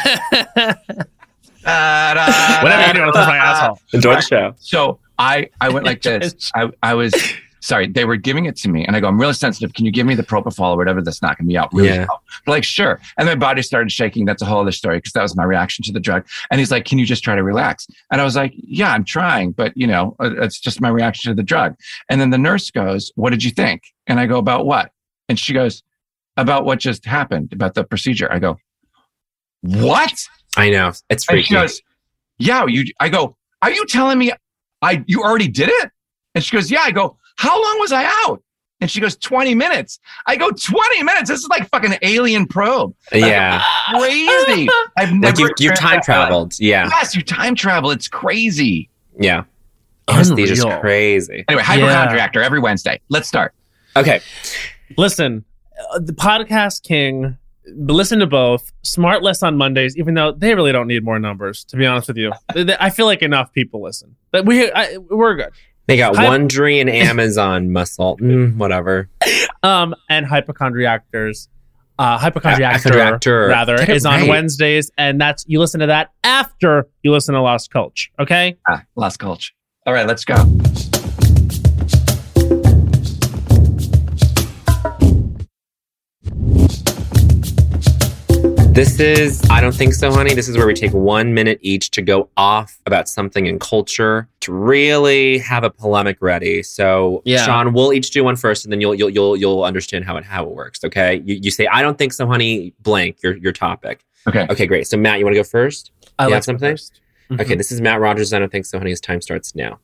uh, Whatever you do, don't touch my asshole. Enjoy the show. So I, I went like this. I, I was sorry. They were giving it to me, and I go, I'm really sensitive. Can you give me the propofol or whatever that's not going to be out really Yeah. well? They're like, sure. And my body started shaking. That's a whole other story because that was my reaction to the drug. And he's like, can you just try to relax? And I was like, yeah, I'm trying, but you know, uh, it's just my reaction to the drug. And then the nurse goes, what did you think? And I go, about what? And she goes, about what just happened, about the procedure. I go, what? I know. It's And she freaky. goes, yeah, you, I go, are you telling me I, you already did it? And she goes, yeah. I go, how long was I out? And she goes, twenty minutes. I go, twenty minutes. This is like fucking alien probe. Yeah. Crazy. I've never Like you, you experienced time that. traveled. Yeah. Yes, you time travel. It's crazy. Yeah. Anesthesia is Unreal. crazy. Anyway, Hypochondriactor every Wednesday. Let's start. Okay. Listen, uh, the podcast king. Listen to both. Smart Less on Mondays, even though they really don't need more numbers. To be honest with you, They- they- I feel like enough people listen, but we I, we're good. They got Hy- Wondery and Amazon muscle. Mm, whatever. Um, and Hypochondriactors, uh, Hypochondriactor, Hypochondriactor. rather, Get it is on right. Wednesdays, and that's you listen to that after you listen to Lost Culture. Okay. Ah, Lost Culture. All right, let's go. This is, I don't think so, honey. This is where we take one minute each to go off about something in culture to really have a polemic ready. So, Yeah. Sean, we'll each do one first, and then you'll you'll you'll you'll understand how it how it works. Okay, you, you say, I don't think so, honey. Blank your your topic. Okay. Okay, great. So, Matt, you want to go first? I You like have something? first. Mhm. Okay, this is Matt Rogers. I don't think so, honey. His time starts now.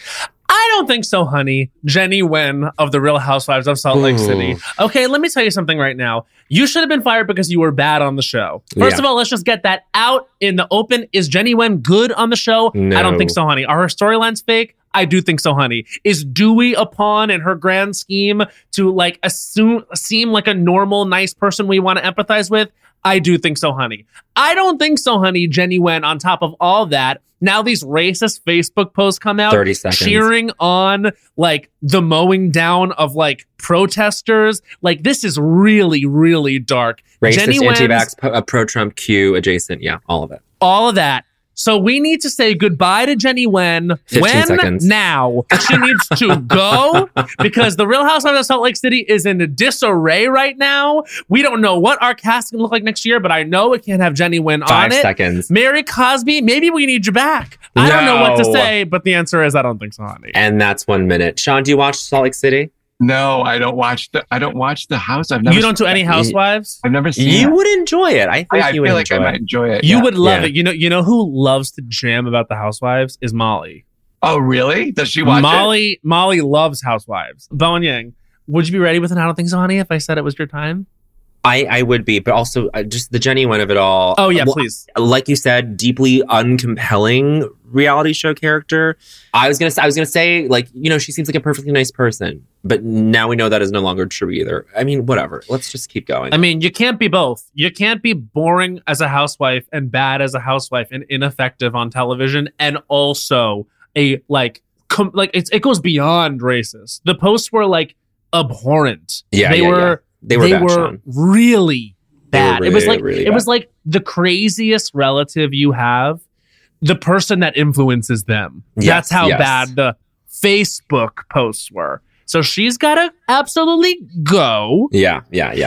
I don't think so, honey. Jenny Wen of the Real Housewives of Salt Lake Ooh. City. Okay, let me tell you something right now. You should have been fired because you were bad on the show. First Yeah. of all, let's just get that out in the open. Is Jenny Wen good on the show? No. I don't think so, honey. Are her storylines fake? I do think so, honey. Is Dewey a pawn in her grand scheme to like assume seem like a normal, nice person we want to empathize with? I do think so, honey. I don't think so, honey. Jenny Wen, on top of all that, now these racist Facebook posts come out thirty seconds. cheering on like the mowing down of like protesters. Like this is really, really dark. Racist, Jenny Wen's- anti-vax, pro- uh, pro-Trump, Q, adjacent. Yeah, all of it. all of that. So we need to say goodbye to Jenny Wen. fifteen When? seconds. Now. She needs to go because the Real Housewives of Salt Lake City is in disarray right now. We don't know what our cast can look like next year, but I know it can't have Jenny Wen Five on it. seconds. Mary Cosby, maybe we need you back. I don't know what to No. say, but the answer is I don't think so, honey. And that's one minute. Sean, do you watch Salt Lake City? No, I don't watch the. I don't watch the house. I've never. You don't do any Housewives? I've never seen. You it. would enjoy it. I think I, I you would feel like enjoy I might it. enjoy it. You yeah. would love Yeah. it. You know, you know who loves to jam about the Housewives is Molly. Oh, really? Does she watch it? Molly Molly loves Housewives. Bowen Yang, would you be ready with an I don't think so, honey, if I said it was your time? I, I would be, but also uh, just the Jenny one of it all. Oh yeah, Well, please. like you said, deeply uncompelling reality show character. I was gonna say, I was gonna say, like, you know, she seems like a perfectly nice person, but now we know that is no longer true either. I mean, whatever. Let's just keep going. I mean, you can't be both. You can't be boring as a housewife and bad as a housewife and ineffective on television, and also a like, com- like it's it goes beyond racist. The posts were like abhorrent. Yeah, they yeah, were. yeah. They were bad, Sean. really They were bad. really, it was like really it was bad. like the craziest relative you have, the person that influences them. Yes, That's how yes. bad the Facebook posts were. So she's got to absolutely go. Yeah, yeah, yeah.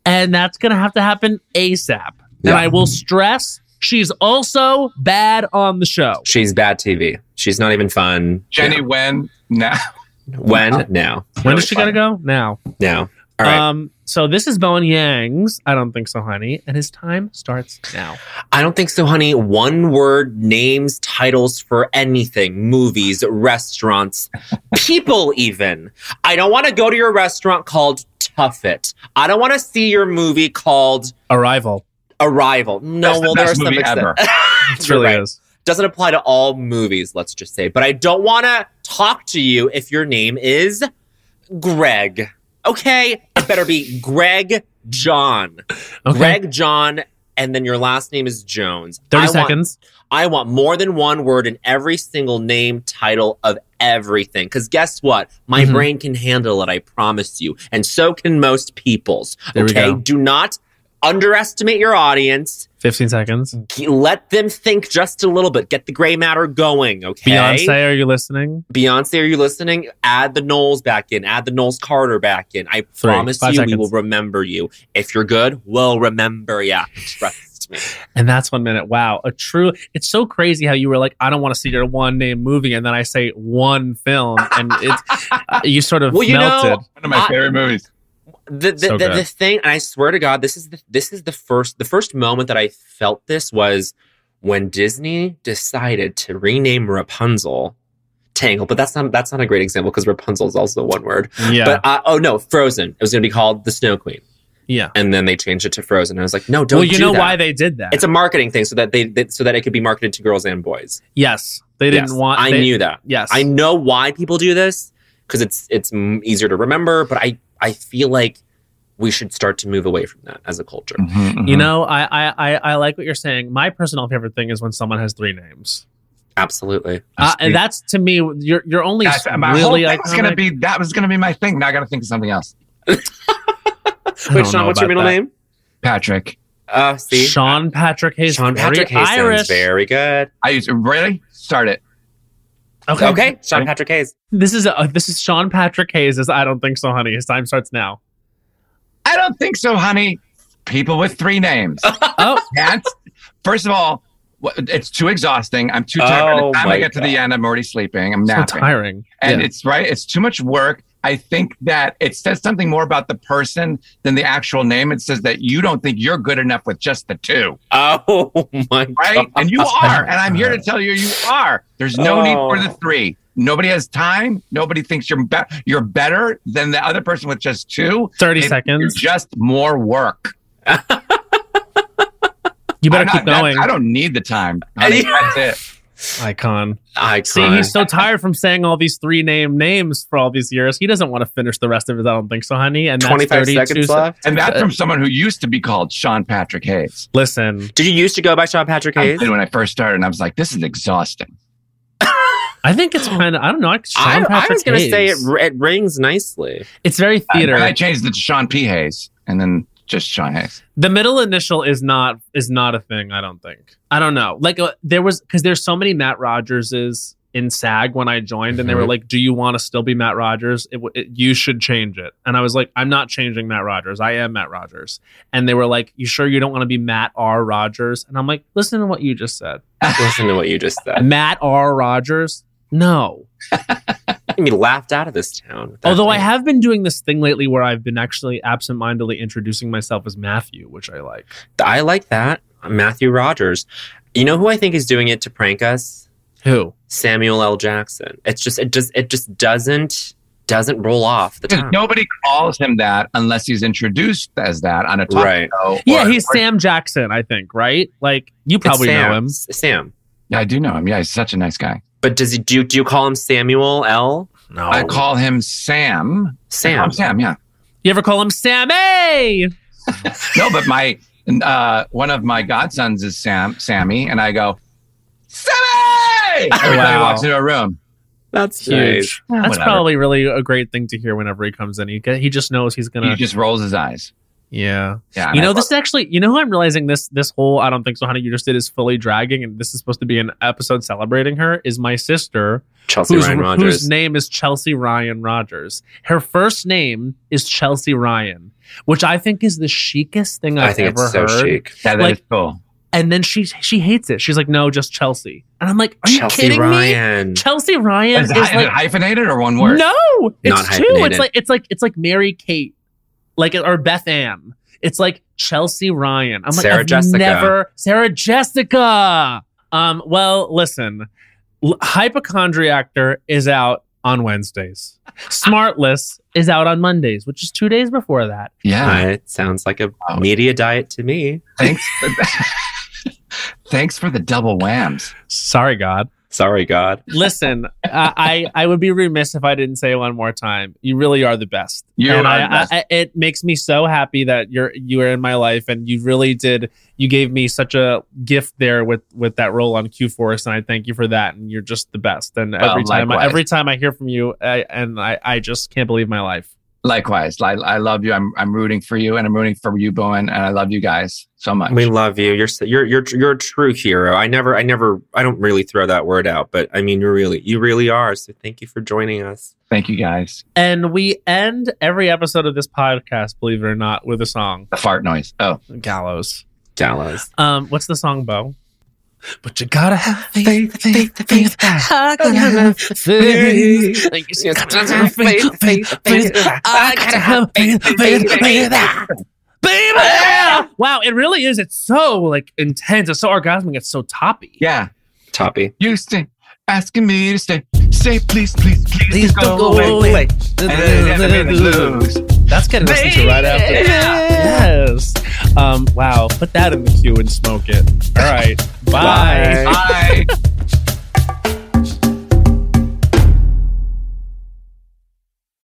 And that's going to have to happen ASAP. And Yeah. I will stress, she's also bad on the show. She's bad T V. She's not even fun. Jenny Yeah. Wen now. When? Now. When Really is she going to go? Now. Now. All right. Um, so this is Bowen Yang's I Don't Think So, Honey. And his time starts now. I don't think so, honey. One word names, titles for anything, movies, restaurants, people even. I don't want to go to your restaurant called Tuff It. I don't want to see your movie called Arrival. Arrival. No, That's the well, there are best some movie exceptions. ever. It really Right. is. Doesn't apply to all movies, let's just say. But I don't want to talk to you if your name is Greg. Okay? It better be Greg John. Okay. Greg John, and then your last name is Jones. thirty I want- seconds. I want more than one word in every single name, title of everything. Because guess what? My Mhm. brain can handle it, I promise you. And so can most people's. There we Okay? go. Do not underestimate your audience. fifteen seconds. Let them think just a little bit. Get the gray matter going, okay? Beyonce, are you listening? Beyonce, are you listening? Add the Knowles back in. Add the Knowles Carter back in. I Three, promise five you, we seconds. will remember you. If you're good, we'll remember ya. Trust me. And that's one minute. Wow. A true, it's so crazy how you were like, I don't want to see your one name movie. And then I say one film and it's, uh, you sort of Well, you melted. know, One of my I- favorite movies. The the, So the, good. the thing, and I swear to God, this is the this is the first the first moment that I felt this was when Disney decided to rename Rapunzel Tangle, but that's not that's not a great example because Rapunzel is also one word. yeah. But uh, oh no, Frozen. It was going to be called the Snow Queen, yeah. and then they changed it to Frozen. And I was like, no, don't. Well, you do know that. why they did that. It's a marketing thing so that they, they so that it could be marketed to girls and boys. yes. They didn't Yes, want, I they- knew that. Yes. I know why people do this because it's it's mm, easier to remember. But I I feel like we should start to move away from that as a culture. You know, I, I, I, I like what you're saying. My personal favorite thing is when someone has three names. Absolutely. Uh, and that's to me, you're you're only That's, my really whole thing was gonna iconic. be that was gonna be my thing. Now I gotta think of something else. Wait, don't Sean, know what's your about middle that. name? Patrick. Uh, see, Sean Patrick Hayes. Sean Patrick very Hayes sounds Irish. very good. I used really start it. Okay. Okay, Sean Patrick Hayes. This is a, this is Sean Patrick Hayes. As I don't think so, honey. His time starts now. I don't think so, honey. People with three names. Oh, Can't. First of all, wh- it's too exhausting. I'm too tired. By Oh the time my I get to the God. end, I'm already sleeping. I'm so napping. tiring. And Yeah. it's right. It's too much work. I think that it says something more about the person than the actual name. It says that you don't think you're good enough with just the two, Oh my right? God. And you are. And I'm here to tell you, you are. There's no need for the three. Nobody has time. Nobody thinks you're be- you're better than the other person with just two. thirty It's seconds. just more work. You better I'm keep not- that- going. I don't need the time. Honey, that's it. Icon. Icon. See, he's so tired from saying all these three name names for all these years. He doesn't want to finish the rest of his I don't think so, honey. And that's twenty-five thirty-two seconds se- left. And that's from someone who used to be called Sean Patrick Hayes. Listen, Did you used to go by Sean Patrick I Hayes? did when I first started, and I was like, this is exhausting. I think it's kind of, I don't know. like Sean I, I Patrick was going to say it, Hayes. it rings nicely. It's very theater. And I changed it to Sean P. Hayes, and then just Sean Hayes. The middle initial is not is not a thing. I don't think. I don't know. Like uh, there was because there's so many Matt Rogerses in SAG when I joined, and they were Mhm. like, "Do you want to still be Matt Rogers? It, w- it, you should change it." And I was like, "I'm not changing Matt Rogers. I am Matt Rogers." And they were like, "You sure you don't want to be Matt R. Rogers?" And I'm like, "Listen to what you just said, Listen to what you just said. Matt R. Rogers." No. You be laughed out of this town. with that Although I name. have been doing this thing lately where I've been actually absentmindedly introducing myself as Matthew, which I like. I like that. Matthew Rogers. You know who I think is doing it to prank us? Who? Samuel L. Jackson. It's just it just it just doesn't doesn't roll off the Because tongue. nobody calls him that unless he's introduced as that on a talk Right. show. Yeah, or- he's or- Sam Jackson, I think, right? Like you It's probably Sam. know him. S- Sam. Yeah, I do know him. Yeah, he's such a nice guy. But does he do you, do you call him Samuel L? No. I call him Sam. I call Sam. him Sam, yeah. You ever call him Sammy? No, but my uh, one of my godsons is Sam, Sammy, and I go, Sammy! Every time he Wow. walks into a room. That's Huge. Yeah, That's whatever. probably really a great thing to hear whenever he comes in. He get, he just knows he's He gonna. just rolls his eyes. Yeah. Yeah, You and know, I this is actually, you know who I'm realizing this this whole I don't think so, honey, you just did is fully dragging, and this is supposed to be an episode celebrating her, is my sister, Chelsea whose, Ryan Rogers. whose name is Chelsea Ryan Rogers. Her first name is Chelsea Ryan, which I think is the chicest thing I've I think ever it's so heard. chic. Yeah, that like- is cool. And then she she hates it. She's like, no, just Chelsea. And I'm like, are you Chelsea kidding me? Ryan. Chelsea Ryan Is, is, it like hyphenated or one word? no, it's Not two. hyphenated. It's like it's like it's like Mary Kate, like or Beth Ann. It's like Chelsea Ryan. I'm like, Sarah I've Jessica. never Sarah Jessica. Um, well, listen, L- Hypochondriactor is out on Wednesdays. Smartless is out on Mondays, which is two days before that. Yeah. Uh, it sounds like a Oh. media diet to me. Thanks. For Thanks for the double whams. Sorry, God. Sorry, God. Listen, I, I I would be remiss if I didn't say it one more time. You really are the best. You and are I, the best. I, it makes me so happy that you're you are in my life, and you really did. You gave me such a gift there with with that role on Q Force, and I thank you for that. And you're just the best. And Well, every time, I, likewise. every time I hear from you, I, and I I just can't believe my life. Likewise. I, I love you. I'm I'm rooting for you, and I'm rooting for you, Bowen, and I love you guys so much. We love you. You're so- you're you're you're a true hero. I never I never I don't really throw that word out, but I mean you really you really are. So thank you for joining us. Thank you, guys. And we end every episode of this podcast, believe it or not, with a song. The fart noise. Oh, Gallows. Gallows. Um, what's the song, Bo? But you gotta have faith, faith, faith. I gotta have faith. You gotta have faith, faith, faith. I gotta have faith, faith, faith. Baby! Wow, it really is. It's so like intense. It's so orgasmic. It's so toppy. yeah. Toppy. You stay asking me to stay. Stay, please, please, please, Please don't don't go away. And then never gonna lose. That's getting listened to right after. Yes. Um. Wow. Put that in the queue and smoke it. All right. Bye. Bye.